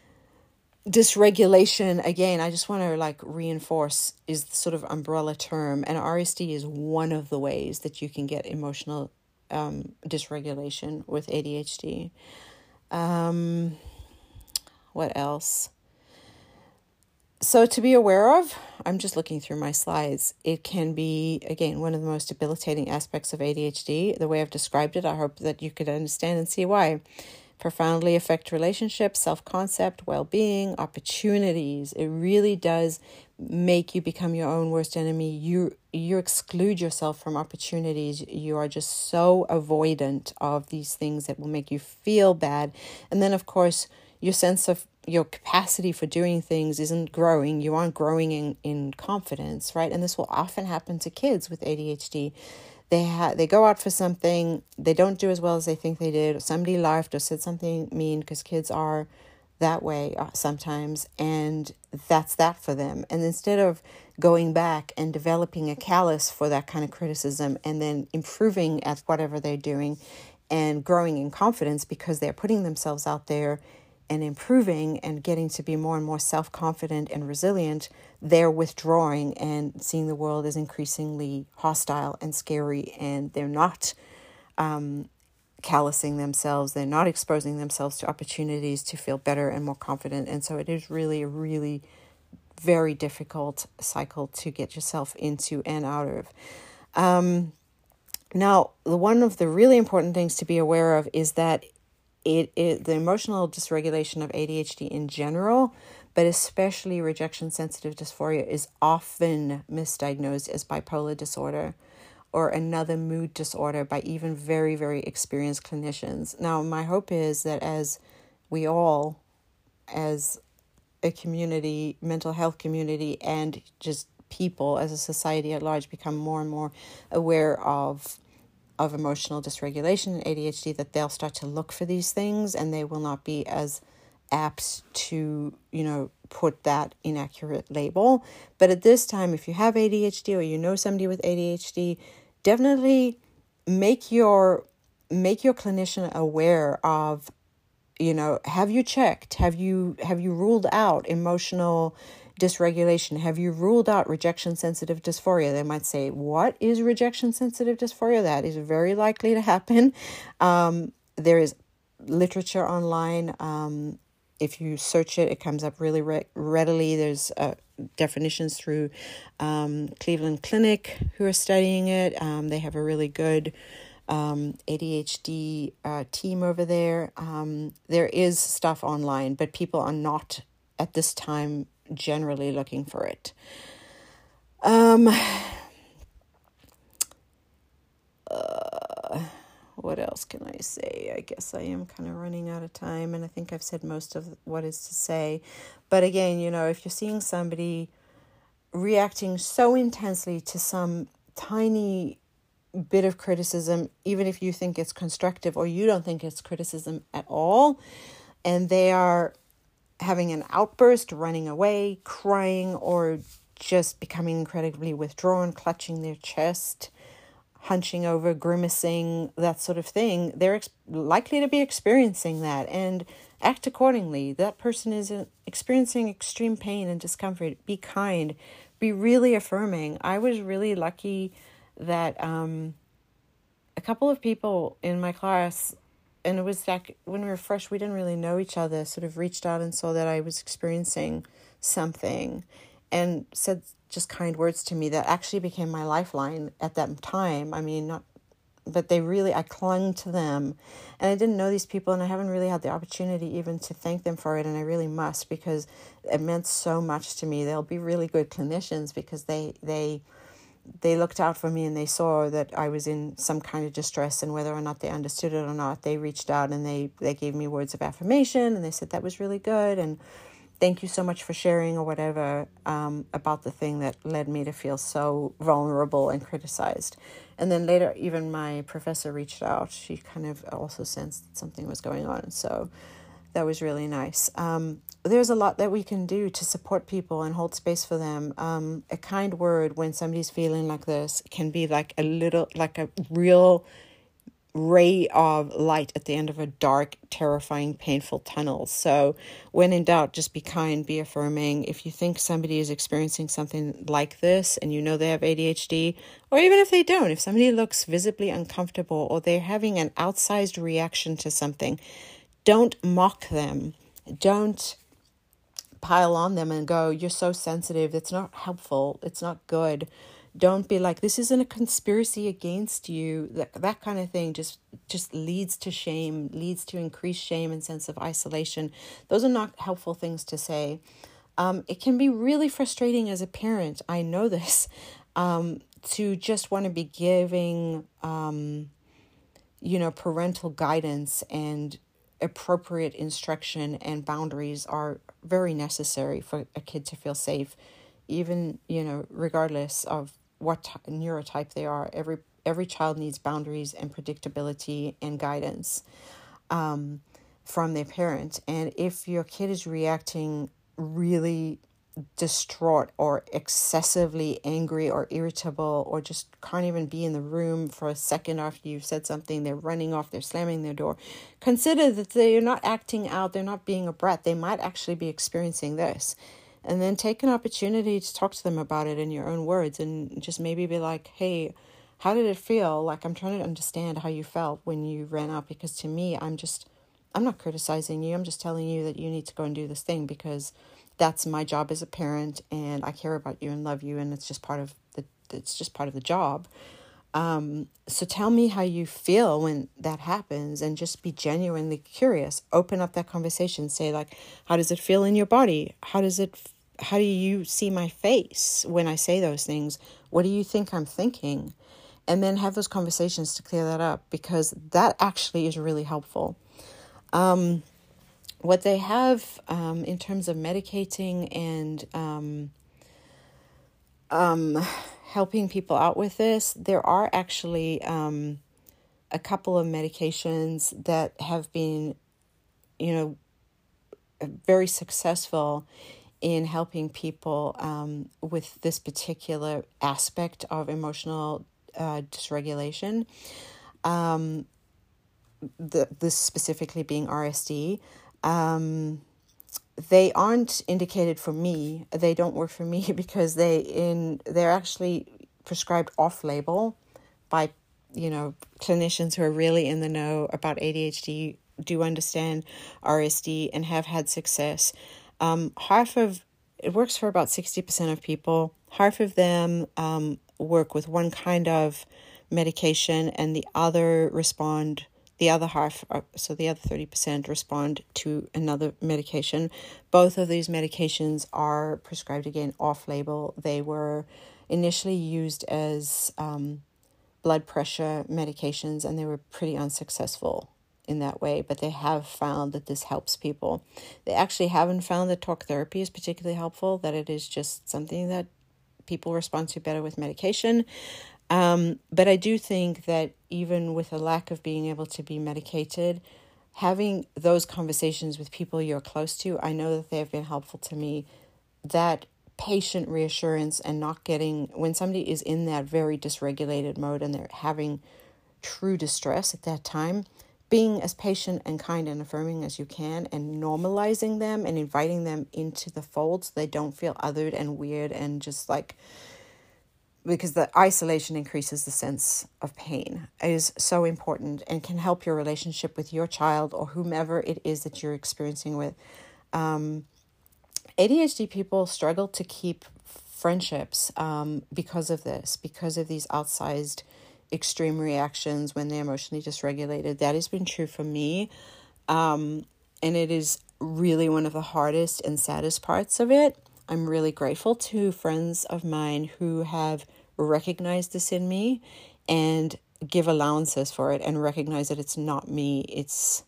dysregulation, again, I just want to like reinforce, is the sort of umbrella term, and R S D is one of the ways that you can get emotional um, dysregulation with A D H D. Um, what else? So to be aware of, I'm just looking through my slides. It can be, again, one of the most debilitating aspects of A D H D. The way I've described it, I hope that you could understand and see why. profoundly affect relationships, self-concept, well-being, opportunities. It really does make you become your own worst enemy. You you exclude yourself from opportunities. You are just so avoidant of these things that will make you feel bad. And then, of course, your sense of your capacity for doing things isn't growing. You aren't growing in, in confidence, right? And this will often happen to kids with A D H D. They ha- they go out for something, they don't do as well as they think they did, or somebody laughed or said something mean, because kids are that way sometimes, and that's that for them. And instead of going back and developing a callus for that kind of criticism and then improving at whatever they're doing and growing in confidence because they're putting themselves out there and improving and getting to be more and more self-confident and resilient, they're withdrawing and seeing the world as increasingly hostile and scary, and they're not um, callousing themselves. They're not exposing themselves to opportunities to feel better and more confident. And so it is really a really very difficult cycle to get yourself into and out of. Um, now, the one of the really important things to be aware of is that It, it the emotional dysregulation of A D H D in general, but especially rejection-sensitive dysphoria, is often misdiagnosed as bipolar disorder or another mood disorder by even very, very experienced clinicians. Now, my hope is that as we all, as a community, mental health community, and just people as a society at large, become more and more aware of of emotional dysregulation and A D H D, that they'll start to look for these things and they will not be as apt to, you know, put that inaccurate label. But at this time, if you have A D H D or you know somebody with A D H D, definitely make your make your clinician aware of, you know, have you checked? Have you have you ruled out emotional dysregulation? Have you ruled out rejection-sensitive dysphoria? They might say, what is rejection-sensitive dysphoria? That is very likely to happen. Um, there is literature online. Um, if you search it, it comes up really re- readily. There's uh, definitions through um, Cleveland Clinic who are studying it. Um, they have a really good um, A D H D uh, team over there. Um, there is stuff online, but people are not at this time generally looking for it. Um, uh, what else can I say? I guess I am kind of running out of time, and I think I've said most of what is to say. But again, you know, if you're seeing somebody reacting so intensely to some tiny bit of criticism, even if you think it's constructive or you don't think it's criticism at all, and they are having an outburst, running away, crying, or just becoming incredibly withdrawn, clutching their chest, hunching over, grimacing, that sort of thing, they're ex- likely to be experiencing that, and act accordingly. That person is experiencing extreme pain and discomfort. Be kind. Be really affirming. I was really lucky that um, a couple of people in my class, and it was like when we were fresh, we didn't really know each other, sort of reached out and saw that I was experiencing something and said just kind words to me that actually became my lifeline at that time. I mean, not, but they really, I clung to them, and I didn't know these people, and I haven't really had the opportunity even to thank them for it. And I really must, because it meant so much to me. They'll be really good clinicians because they, they, they looked out for me, and they saw that I was in some kind of distress, and whether or not they understood it or not, they reached out and they, they gave me words of affirmation, and they said that was really good, and thank you so much for sharing or whatever um, about the thing that led me to feel so vulnerable and criticized. And then later, even my professor reached out. She kind of also sensed that something was going on. So that was really nice. Um, there's a lot that we can do to support people and hold space for them. Um, a kind word when somebody's feeling like this can be like a little, like a real ray of light at the end of a dark, terrifying, painful tunnel. So when in doubt, just be kind, be affirming. If you think somebody is experiencing something like this and you know they have A D H D, or even if they don't, if somebody looks visibly uncomfortable or they're having an outsized reaction to something, don't mock them. Don't pile on them and go, you're so sensitive. It's not helpful. It's not good. Don't be like, this isn't a conspiracy against you. That, that kind of thing just just leads to shame, leads to increased shame and sense of isolation. Those are not helpful things to say. Um, it can be really frustrating as a parent, I know this, um, to just want to be giving, um, you know, parental guidance, and appropriate instruction and boundaries are very necessary for a kid to feel safe, even, you know, regardless of what t- neurotype they are. Every every child needs boundaries and predictability and guidance um, from their parent. And if your kid is reacting really distraught or excessively angry or irritable, or just can't even be in the room for a second after you've said something, they're running off, they're slamming their door, consider that they're not acting out, they're not being a brat. They might actually be experiencing this. And then take an opportunity to talk to them about it in your own words, and just maybe be like, hey, how did it feel? Like, I'm trying to understand how you felt when you ran out, because to me, I'm just, I'm not criticizing you. I'm just telling you that you need to go and do this thing, because that's my job as a parent, and I care about you and love you, and it's just part of the, it's just part of the job. Um, so tell me how you feel when that happens, and just be genuinely curious. Open up that conversation. Say, like, how does it feel in your body? How does it, how do you see my face when I say those things? What do you think I'm thinking? And then have those conversations to clear that up, because that actually is really helpful. Um, what they have um, in terms of medicating and um, um, helping people out with this, there are actually um, a couple of medications that have been, you know, very successful in helping people um, with this particular aspect of emotional uh, dysregulation. Um, the, this specifically being R S D. Um, they aren't indicated for me. They don't work for me because they in they're actually prescribed off-label by, you know, clinicians who are really in the know about A D H D, do understand R S D, and have had success. Um, half of it works for about sixty percent of people. Half of them um, work with one kind of medication, and the other respond. The other half, so the other thirty percent, respond to another medication. Both of these medications are prescribed, again, off-label. They were initially used as um, blood pressure medications, and they were pretty unsuccessful in that way, but they have found that this helps people. They actually haven't found that talk therapy is particularly helpful, that it is just something that people respond to better with medication. Um, but I do think that even with a lack of being able to be medicated, having those conversations with people you're close to, I know that they have been helpful to me. That patient reassurance, and not getting, when somebody is in that very dysregulated mode and they're having true distress at that time, being as patient and kind and affirming as you can, and normalizing them and inviting them into the fold so they don't feel othered and weird, and just like, because the isolation increases the sense of pain, is so important and can help your relationship with your child or whomever it is that you're experiencing with. Um, A D H D people struggle to keep friendships um, because of this, because of these outsized extreme reactions when they're emotionally dysregulated. That has been true for me. Um, and it is really one of the hardest and saddest parts of it. I'm really grateful to friends of mine who have recognized this in me and give allowances for it, and recognize that it's not me, it's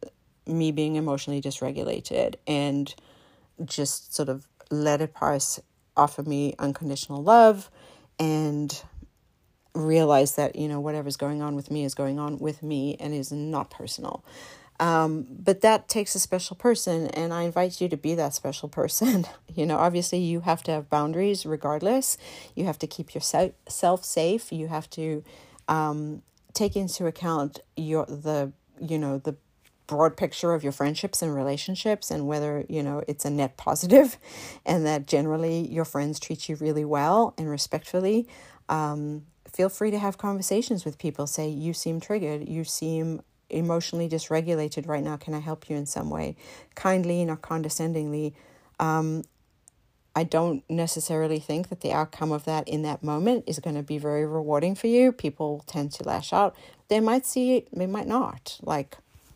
me being emotionally dysregulated, and just sort of let it pass, offer me unconditional love, and realize that, you know, whatever's going on with me is going on with me and is not personal. Um, but that takes a special person, and I invite you to be that special person. You know, obviously you have to have boundaries regardless. You have to keep yourself safe. You have to um, take into account your the, you know, the broad picture of your friendships and relationships, and whether, you know, it's a net positive, and that generally your friends treat you really well and respectfully. Um, feel free to have conversations with people. Say, you seem triggered. You seem emotionally dysregulated right now. Can I help you in some way? Kindly, not condescendingly. Um, I don't necessarily think that the outcome of that in that moment is going to be very rewarding for you. People tend to lash out. They might see it, they might not. Like,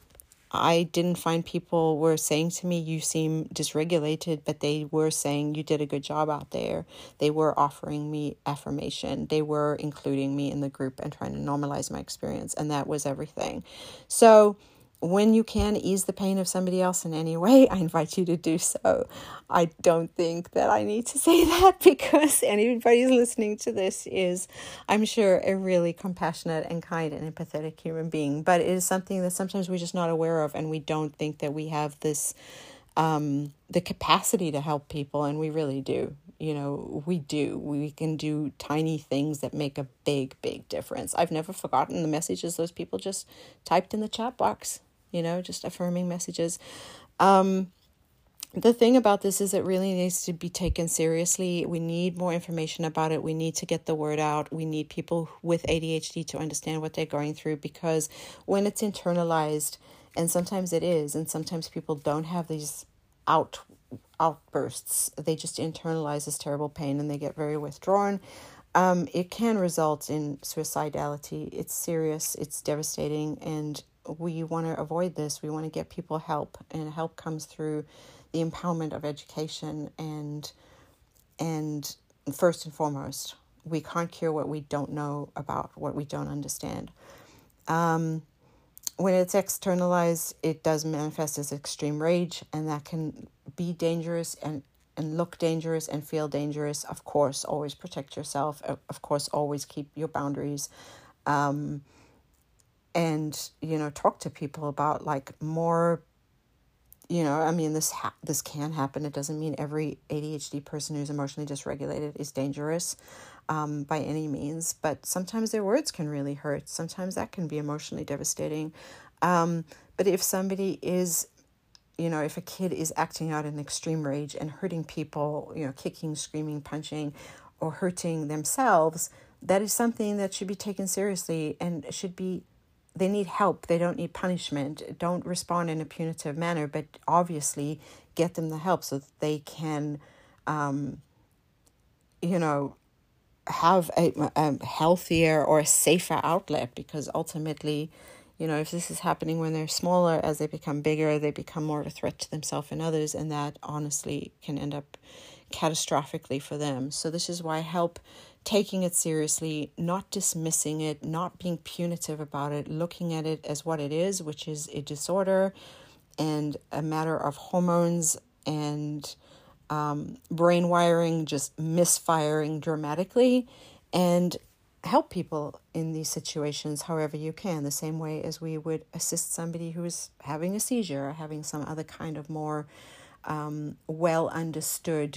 I didn't find people were saying to me, you seem dysregulated, but they were saying you did a good job out there. They were offering me affirmation. They were including me in the group and trying to normalize my experience. And that was everything. So when you can ease the pain of somebody else in any way, I invite you to do so. I don't think that I need to say that because anybody who's listening to this is, I'm sure, a really compassionate and kind and empathetic human being. But it is something that sometimes we're just not aware of, and we don't think that we have this, um, the capacity to help people, and we really do. You know, we do. We can do tiny things that make a big, big difference. I've never forgotten the messages those people just typed in the chat box. You know, just affirming messages. Um, the thing about this is it really needs to be taken seriously. We need more information about it. We need to get the word out. We need people with A D H D to understand what they're going through, because when it's internalized, and sometimes it is, and sometimes people don't have these out outbursts. They just internalize this terrible pain and they get very withdrawn. Um, it can result in suicidality. It's serious. It's devastating, and we want to avoid this. We want to get people help, and help comes through the empowerment of education and and first and foremost, we can't cure what we don't know about, what we don't understand. Um, when it's externalized, it does manifest as extreme rage, and that can be dangerous and and look dangerous and feel dangerous. Of course, always protect yourself. Of course, always keep your boundaries. Um, and, you know, talk to people about like more, you know, I mean, this ha- this can happen. It doesn't mean every A D H D person who's emotionally dysregulated is dangerous um, by any means. But sometimes their words can really hurt. Sometimes that can be emotionally devastating. Um, but if somebody is, you know, if a kid is acting out in extreme rage and hurting people, you know, kicking, screaming, punching, or hurting themselves, that is something that should be taken seriously and should be, they need help. They don't need punishment. Don't respond in a punitive manner, but obviously get them the help so that they can, um, you know, have a, a healthier or a safer outlet, because ultimately, you know, if this is happening when they're smaller, as they become bigger, they become more of a threat to themselves and others, and that honestly can end up catastrophically for them. So this is why help, taking it seriously, not dismissing it, not being punitive about it, looking at it as what it is, which is a disorder and a matter of hormones and um, brain wiring just misfiring dramatically, and help people in these situations however you can, the same way as we would assist somebody who is having a seizure or having some other kind of more um, well understood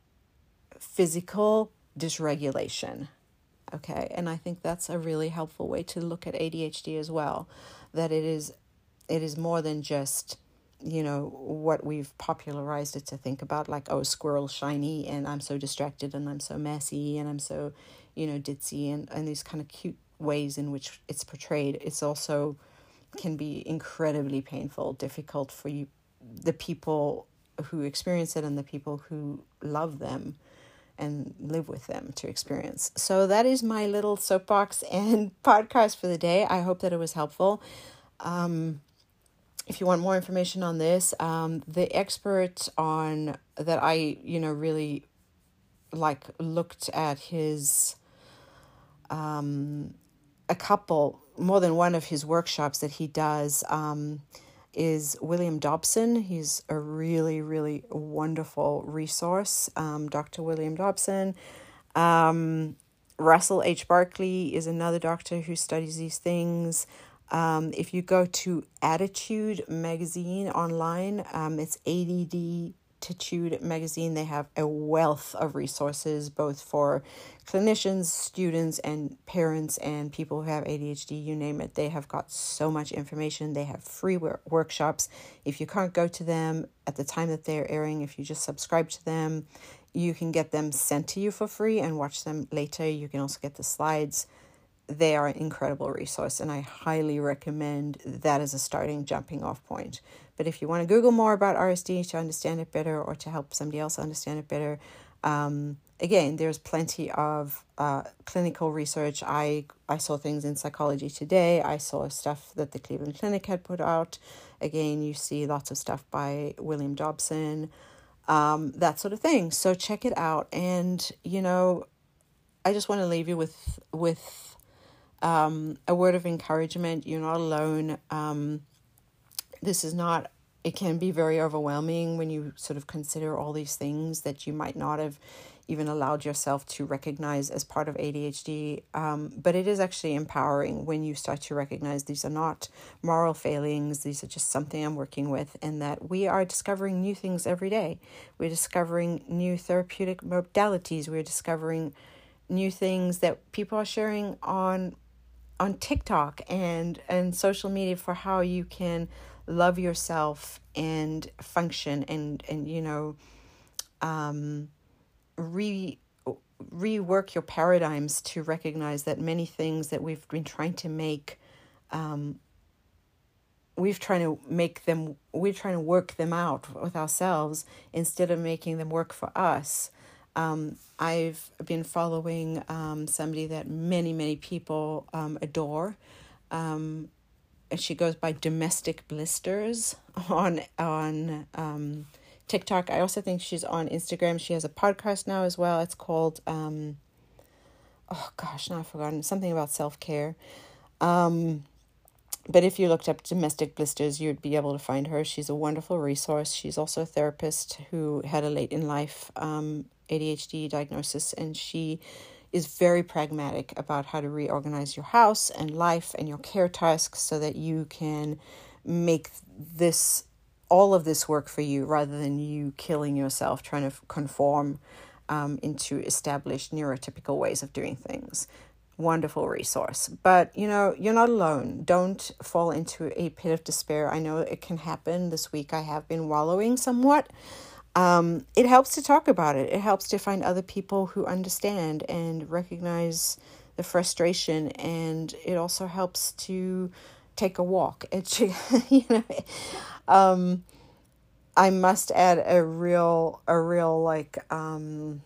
physical dysregulation. Okay, and I think that's a really helpful way to look at A D H D as well, that it is it is more than just, you know, what we've popularized it to think about, like, oh, squirrel shiny and I'm so distracted and I'm so messy and I'm so, you know, ditzy, and, and these kind of cute ways in which it's portrayed. It's also can be incredibly painful, difficult for you, the people who experience it and the people who love them and live with them to experience. So that is my little soapbox and podcast for the day. I hope that it was helpful. Um, if you want more information on this, um, the expert on that I, you know, really like looked at his, um, a couple, more than one of his workshops that he does, um, is William Dobson. He's a really, really wonderful resource. Um, Doctor William Dobson. Um, Russell H. Barkley is another doctor who studies these things. Um, if you go to Attitude Magazine online, um, it's A D D Attitude Magazine. They have a wealth of resources, both for clinicians, students, and parents, and people who have A D H D, you name it. They have got so much information. They have free wor- workshops. If you can't go to them at the time that they're airing, if you just subscribe to them, you can get them sent to you for free and watch them later. You can also get the slides. They are an incredible resource, and I highly recommend that as a starting jumping off point. But if you want to Google more about R S D to understand it better, or to help somebody else understand it better, Um, again, there's plenty of uh, clinical research. I, I saw things in Psychology Today. I saw stuff that the Cleveland Clinic had put out. Again, you see lots of stuff by William Dobson, um, that sort of thing. So check it out. And, you know, I just want to leave you with, with um, a word of encouragement. You're not alone. Um, this is not, it can be very overwhelming when you sort of consider all these things that you might not have even allowed yourself to recognize as part of A D H D. Um, but it is actually empowering when you start to recognize these are not moral failings. These are just something I'm working with, and that we are discovering new things every day. We're discovering new therapeutic modalities. We're discovering new things that people are sharing on on TikTok and, and social media for how you can love yourself and function and, and you know, um, re rework your paradigms to recognize that many things that we've been trying to make, um, we've trying to make them, we're trying to work them out with ourselves instead of making them work for us. Um, I've been following um, somebody that many, many people um, adore. Um, and she goes by Domestic Blisters on on um, TikTok. I also think she's on Instagram. She has a podcast now as well. It's called, um, oh gosh, now I've forgotten, something about self-care. Um, but if you looked up Domestic Blisters, you'd be able to find her. She's a wonderful resource. She's also a therapist who had a late in life um, A D H D diagnosis, and she is very pragmatic about how to reorganize your house and life and your care tasks so that you can make this, all of this work for you rather than you killing yourself trying to conform um, into established neurotypical ways of doing things. Wonderful resource. But, you know, you're not alone. Don't fall into a pit of despair. I know it can happen. This week I have been wallowing somewhat. Um, it helps to talk about it. It helps to find other people who understand and recognize the frustration. And it also helps to take a walk. It, you know, um, I must add a real, a real like, um,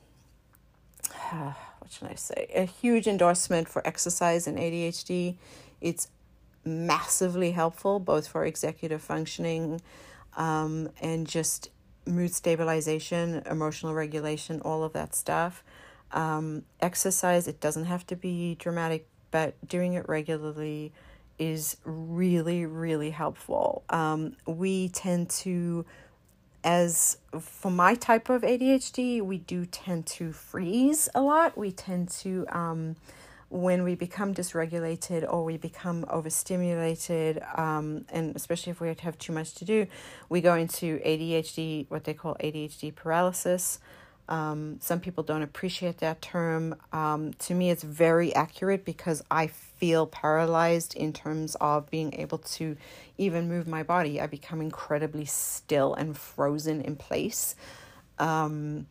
what should I say? A huge endorsement for exercise in A D H D. It's massively helpful, both for executive functioning, um, and just mood stabilization, emotional regulation, all of that stuff. Um, exercise, it doesn't have to be dramatic, but doing it regularly is really, really helpful. Um, we tend to, as for my type of A D H D, we do tend to freeze a lot. We tend to, um, when we become dysregulated or we become overstimulated, um, and especially if we have too much to do, we go into A D H D, what they call A D H D paralysis. Um, some people don't appreciate that term. Um, to me, it's very accurate because I feel paralyzed in terms of being able to even move my body. I become incredibly still and frozen in place. Um,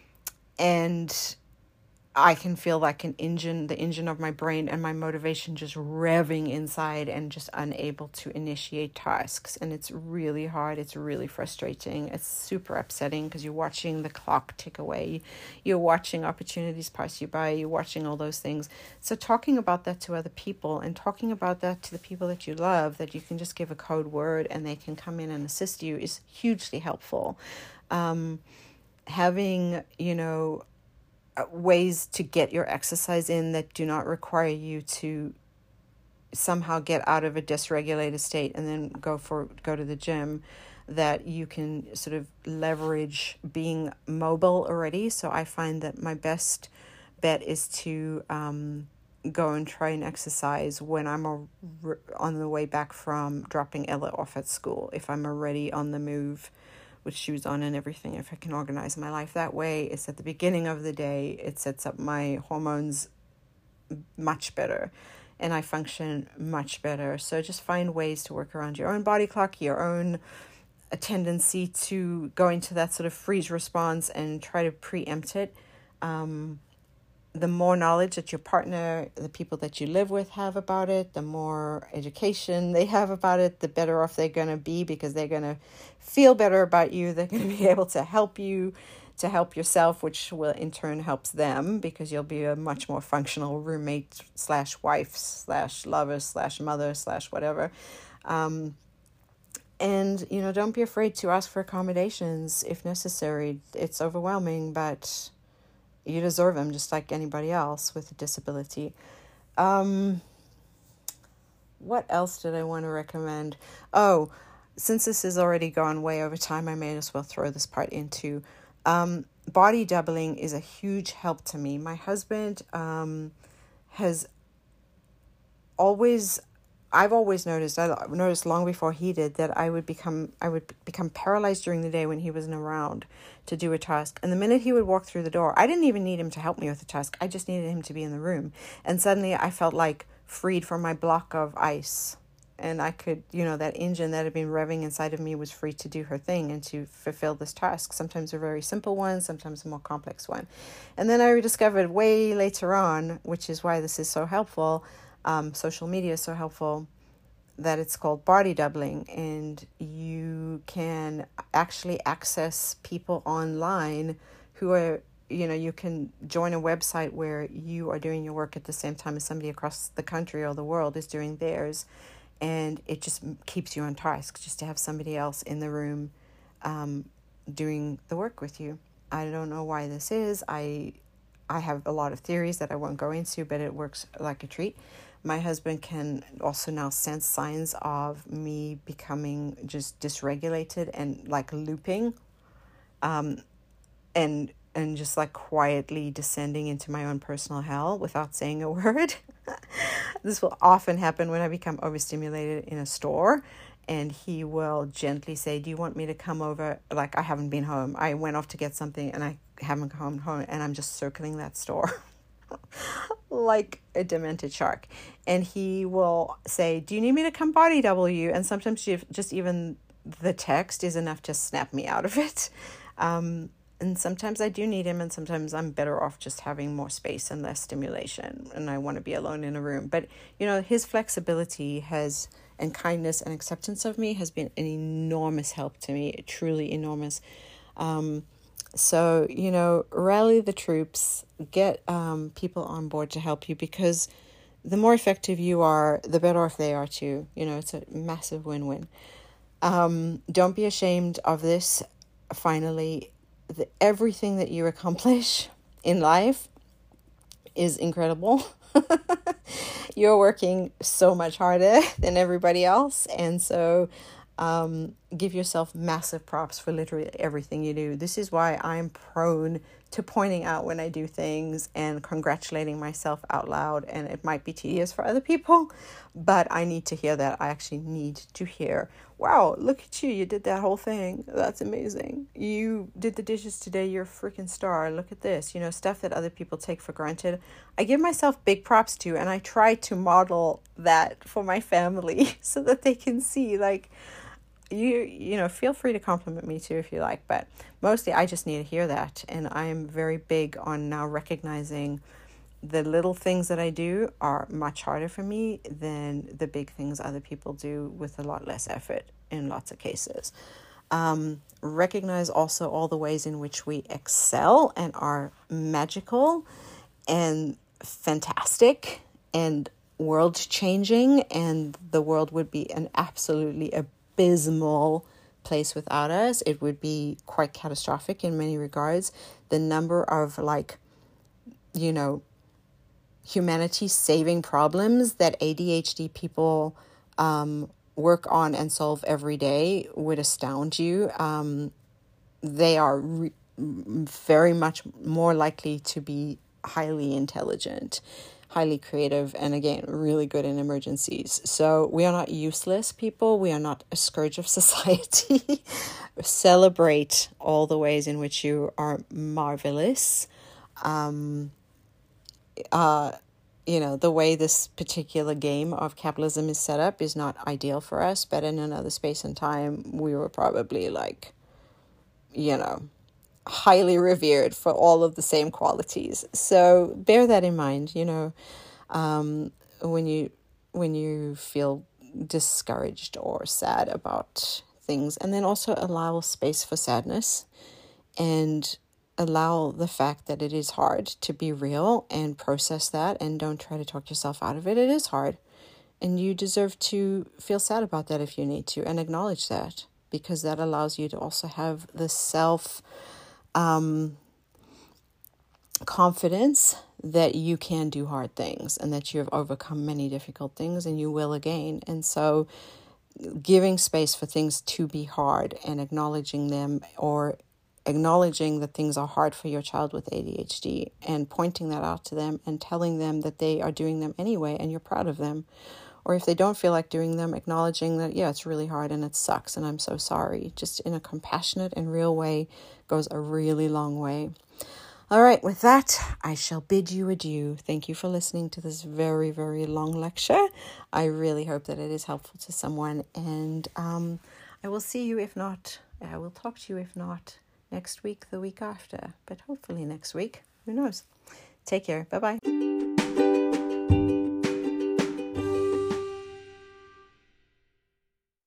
and I can feel like an engine, the engine of my brain and my motivation just revving inside and just unable to initiate tasks. And it's really hard. It's really frustrating. It's super upsetting because you're watching the clock tick away. You're watching opportunities pass you by. You're watching all those things. So talking about that to other people and talking about that to the people that you love, that you can just give a code word and they can come in and assist you, is hugely helpful. Um, having, you know, ways to get your exercise in that do not require you to somehow get out of a dysregulated state and then go for go to the gym, that you can sort of leverage being mobile already. So I find that my best bet is to um, go and try and exercise when I'm a, on the way back from dropping Ella off at school. If I'm already on the move with shoes on and everything, if I can organize my life that way, it's at the beginning of the day. It sets up my hormones much better and I function much better. So just find ways to work around your own body clock, your own a tendency to go into that sort of freeze response and try to preempt it. Um, the more knowledge that your partner, the people that you live with have about it, the more education they have about it, the better off they're going to be because they're going to feel better about you. They're going to be able to help you to help yourself, which will in turn helps them, because you'll be a much more functional roommate slash wife slash lover slash mother slash whatever. Um, and, you know, don't be afraid to ask for accommodations if necessary. It's overwhelming, but you deserve them just like anybody else with a disability. Um, what else did I want to recommend? Oh, since this has already gone way over time, I may as well throw this part into um, body doubling is a huge help to me. My husband um, has always, I've always noticed, I noticed long before he did, that I would become, I would become paralyzed during the day when he wasn't around to do a task. And the minute he would walk through the door, I didn't even need him to help me with the task. I just needed him to be in the room. And suddenly I felt like freed from my block of ice. And I could, you know, that engine that had been revving inside of me was free to do her thing and to fulfill this task. Sometimes a very simple one, sometimes a more complex one. And then I discovered way later on, which is why this is so helpful, um, social media is so helpful, that it's called body doubling. And you can actually access people online who are, you know, you can join a website where you are doing your work at the same time as somebody across the country or the world is doing theirs. And it just keeps you on task just to have somebody else in the room um, doing the work with you. I don't know why this is. I I have a lot of theories that I won't go into, but it works like a treat. My husband can also now sense signs of me becoming just dysregulated and like looping um, and and just like quietly descending into my own personal hell without saying a word. This will often happen when I become overstimulated in a store, and he will gently say, do you want me to come over? Like, I haven't been home. I went off to get something and I haven't come home, and I'm just circling that store like a demented shark. And he will say, do you need me to come body double you? And sometimes just even the text is enough to snap me out of it. Um, And sometimes I do need him, and sometimes I'm better off just having more space and less stimulation, and I want to be alone in a room. But, you know, his flexibility has, and kindness and acceptance of me has been an enormous help to me, truly enormous. Um, so, you know, rally the troops, get um, people on board to help you, because the more effective you are, the better off they are too. You know, it's a massive win-win. Um, don't be ashamed of this. Finally, The, everything that you accomplish in life is incredible. You're working so much harder than everybody else. And so um, give yourself massive props for literally everything you do. This is why I'm prone to pointing out when I do things and congratulating myself out loud. And it might be tedious for other people, but I need to hear that. I actually need to hear, wow, look at you. You did that whole thing. That's amazing. You did the dishes today. You're a freaking star. Look at this. You know, stuff that other people take for granted. I give myself big props to, and I try to model that for my family so that they can see, like, you, you know, feel free to compliment me too if you like, but mostly I just need to hear that. And I'm very big on now recognizing the little things that I do are much harder for me than the big things other people do with a lot less effort in lots of cases. Um, recognize also all the ways in which we excel and are magical and fantastic and world-changing, and the world would be an absolutely abysmal place without us. It would be quite catastrophic in many regards. The number of, like, you know, humanity saving problems that A D H D people um, work on and solve every day would astound you. Um, they are re- very much more likely to be highly intelligent, highly creative, and again, really good in emergencies. So we are not useless people. We are not a scourge of society. Celebrate all the ways in which you are marvelous. Um, uh, you know, the way this particular game of capitalism is set up is not ideal for us, but in another space and time, we were probably like, you know, highly revered for all of the same qualities. So bear that in mind, you know, um, when you when you feel discouraged or sad about things, and then also allow space for sadness. And allow the fact that it is hard to be real and process that, and don't try to talk yourself out of it. It is hard. And you deserve to feel sad about that if you need to, and acknowledge that, because that allows you to also have the self um, confidence that you can do hard things and that you have overcome many difficult things, and you will again. And so giving space for things to be hard and acknowledging them, or acknowledging that things are hard for your child with A D H D, and pointing that out to them and telling them that they are doing them anyway and you're proud of them. Or if they don't feel like doing them, acknowledging that, yeah, it's really hard and it sucks and I'm so sorry. Just in a compassionate and real way goes a really long way. All right, with that, I shall bid you adieu. Thank you for listening to this very, very long lecture. I really hope that it is helpful to someone. And um, I will see you, if not, I will talk to you, if not next week, the week after. But hopefully next week. Who knows? Take care. Bye-bye.